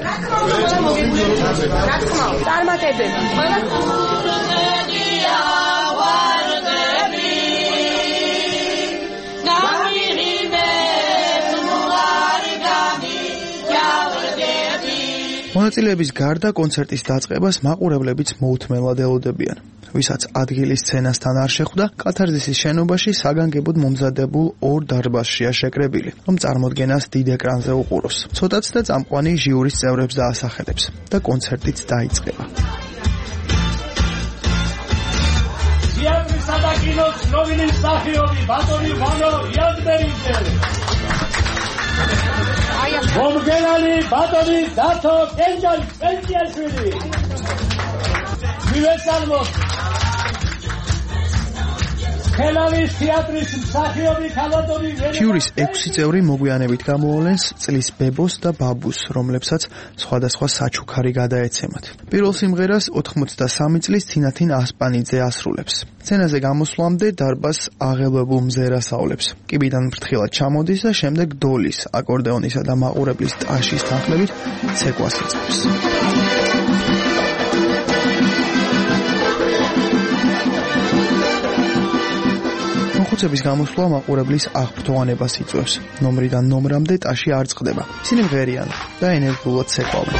მონაწილეების გარდა კონცერტის დაწყებას მაყურებლებიც მოუთმენლად ელოდებიან. ვისაც ადგილი სცენასთან არ შეხვდა, კათარზისის შენობაში საგანგებოდ მომზადებულ ორ დარბაზშია შეკრებილი, რომ წარმოდგენას დიდ ეკრანზე უყუროს. ცოტაც და წამყვანი ჟიურის წევრებს დაასახელებს და კონცერტიც დაიწყება. თეატრისა და კინოს ცნობილი მსახიობი ბატონი ვანო იაზბერიძე. მომგენალი ბატონი დათო კენჭაშვილი. მივესალმოთ ხელავის თეატრის მსახიობი ქალბატონი ჟიურის ექვსი წევრი მოგვიანებით გამოავლენს წლის ბებოს და ბაბუს, რომლებსაც სხვადასხვა საჩუქარი გადაეცემათ. პირველ სიმღერას ოთხმოცდასამი წლის ცინათინ ასპანიძე ასრულებს. სცენაზე გამოსვლამდე დარბაზს აღელვებულ მზერას ავლებს. კიბიდან ფრთხილად ჩამოდის და შემდეგ დოლის, აკორდეონისა და მაყურებლის ტაშის თანხლებით ცეკვას იწყებს. ხუცების გამოსვლა მაყურებლის აღფრთოვანებას იწვევს. ნომრიდან ნომრამდე ტაში არ წყდება. ისინი მღერიან და ენერგიულად ცეკვავენ.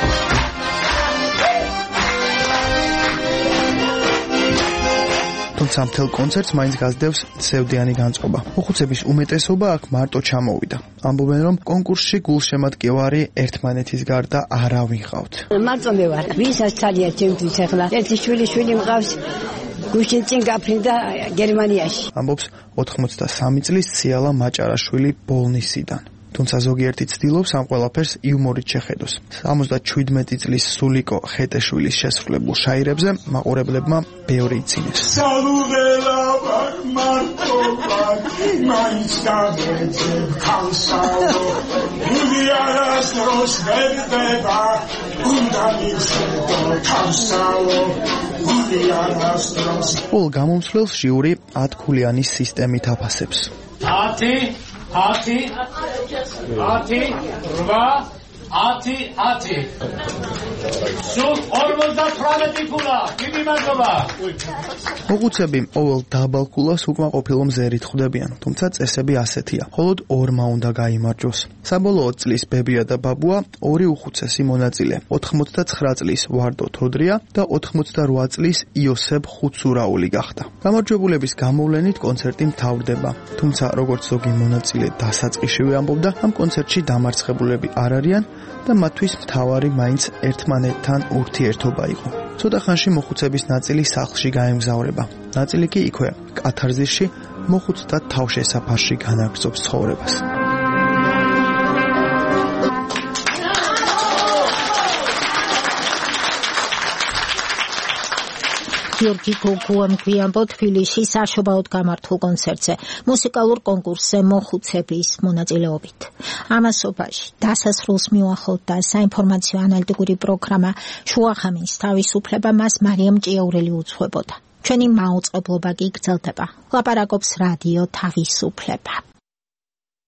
თუმცა მთელ კონცერტს მაინც გასდევს სევდიანი განწყობა. ხუცების უმეტესობა აქ მარტო ჩამოვიდა. ამბობენ, რომ კონკურსში გულშემატკივარი ერთმანეთის გარდა არავინ ყავთ. მარტო მე ვარ. ვისაც ძალიან ჩემთვის ახლა ერთი შვილი შვილი მყავს. გუშინ წინ გაფრინდა გერმანიაში. ამბობს ოთხმოცდასამი წლის სიალა მაჭარაშვილი ბოლნისიდან. თუმცა ზოგიერთი ცდილობს ამ ყველაფერს იუმორით შეხედოს. სამოცდაშვიდმეტი წლის სულიკო ხეტეშვილის შესრულებულ შაირებზე მაყურებლებმა ბევრი იცინეს. სალუღელავარ მარტოვარ მაინც დამეძებ ხალსავო გული არასდროს ვერდება უნდა მიხსნო ხალსავო გული არასდროს. ყოველ გამომცვლელს ჟიური ათქულიანის სისტემით აფასებს. ათი ათი ათი რვა ათი ათი სულ ორმოცდათვრამეტი ქულა დიდი მადლობა მოხუცები ყოველ დაბალ ქულას უკმაყოფილო მზერით ხვდებიან, თუმცა წესები ასეთია. მხოლოდ ორმა უნდა გაიმარჯვოს. საბოლოოდ წლის ბებია და ბაბუა ორი უხუცესი მონაწილე, ოთხმოცდაცხრა წლის ვარდო თოდრია და ოთხმოცდარვა წლის იოსებ ხუცურაული გახდა. გამარჯვებულების გამოვლენით კონცერტი მთავრდება, თუმცა როგორც ზოგი მონაწილე დასაწყისშივე ამბობდა, ამ კონცერტში დამარცხებულები არ არიან და მათთვის მთავარი მაინც ერთმანეთთან ურთიერთობა იყო. ცოტა ხანში მოხუცების ნაწილი სახლში გაემგზავრება. ნაწილი კი იქვე, კათარზისში, მოხუცთა თავშესაფარში განაგრძობს ცხოვრებას. გიორგი გოგუამ გვიანბო თბილისში საშობაოდ გამართულ კონცერტზე, მუსიკალურ კონკურსზე მოხუცების მონაწილეობით. ამასობაში დასასრულს მიუახლოვდა საინფორმაციო ანალიტიკური პროგრამა შუახამის თავისუფლება მას მარიამ ჭიაურელი უძღვებოდა. ჩვენი მაუწყებლობა კი გრძელდება. ლაპარაკობს რადიო თავისუფლება.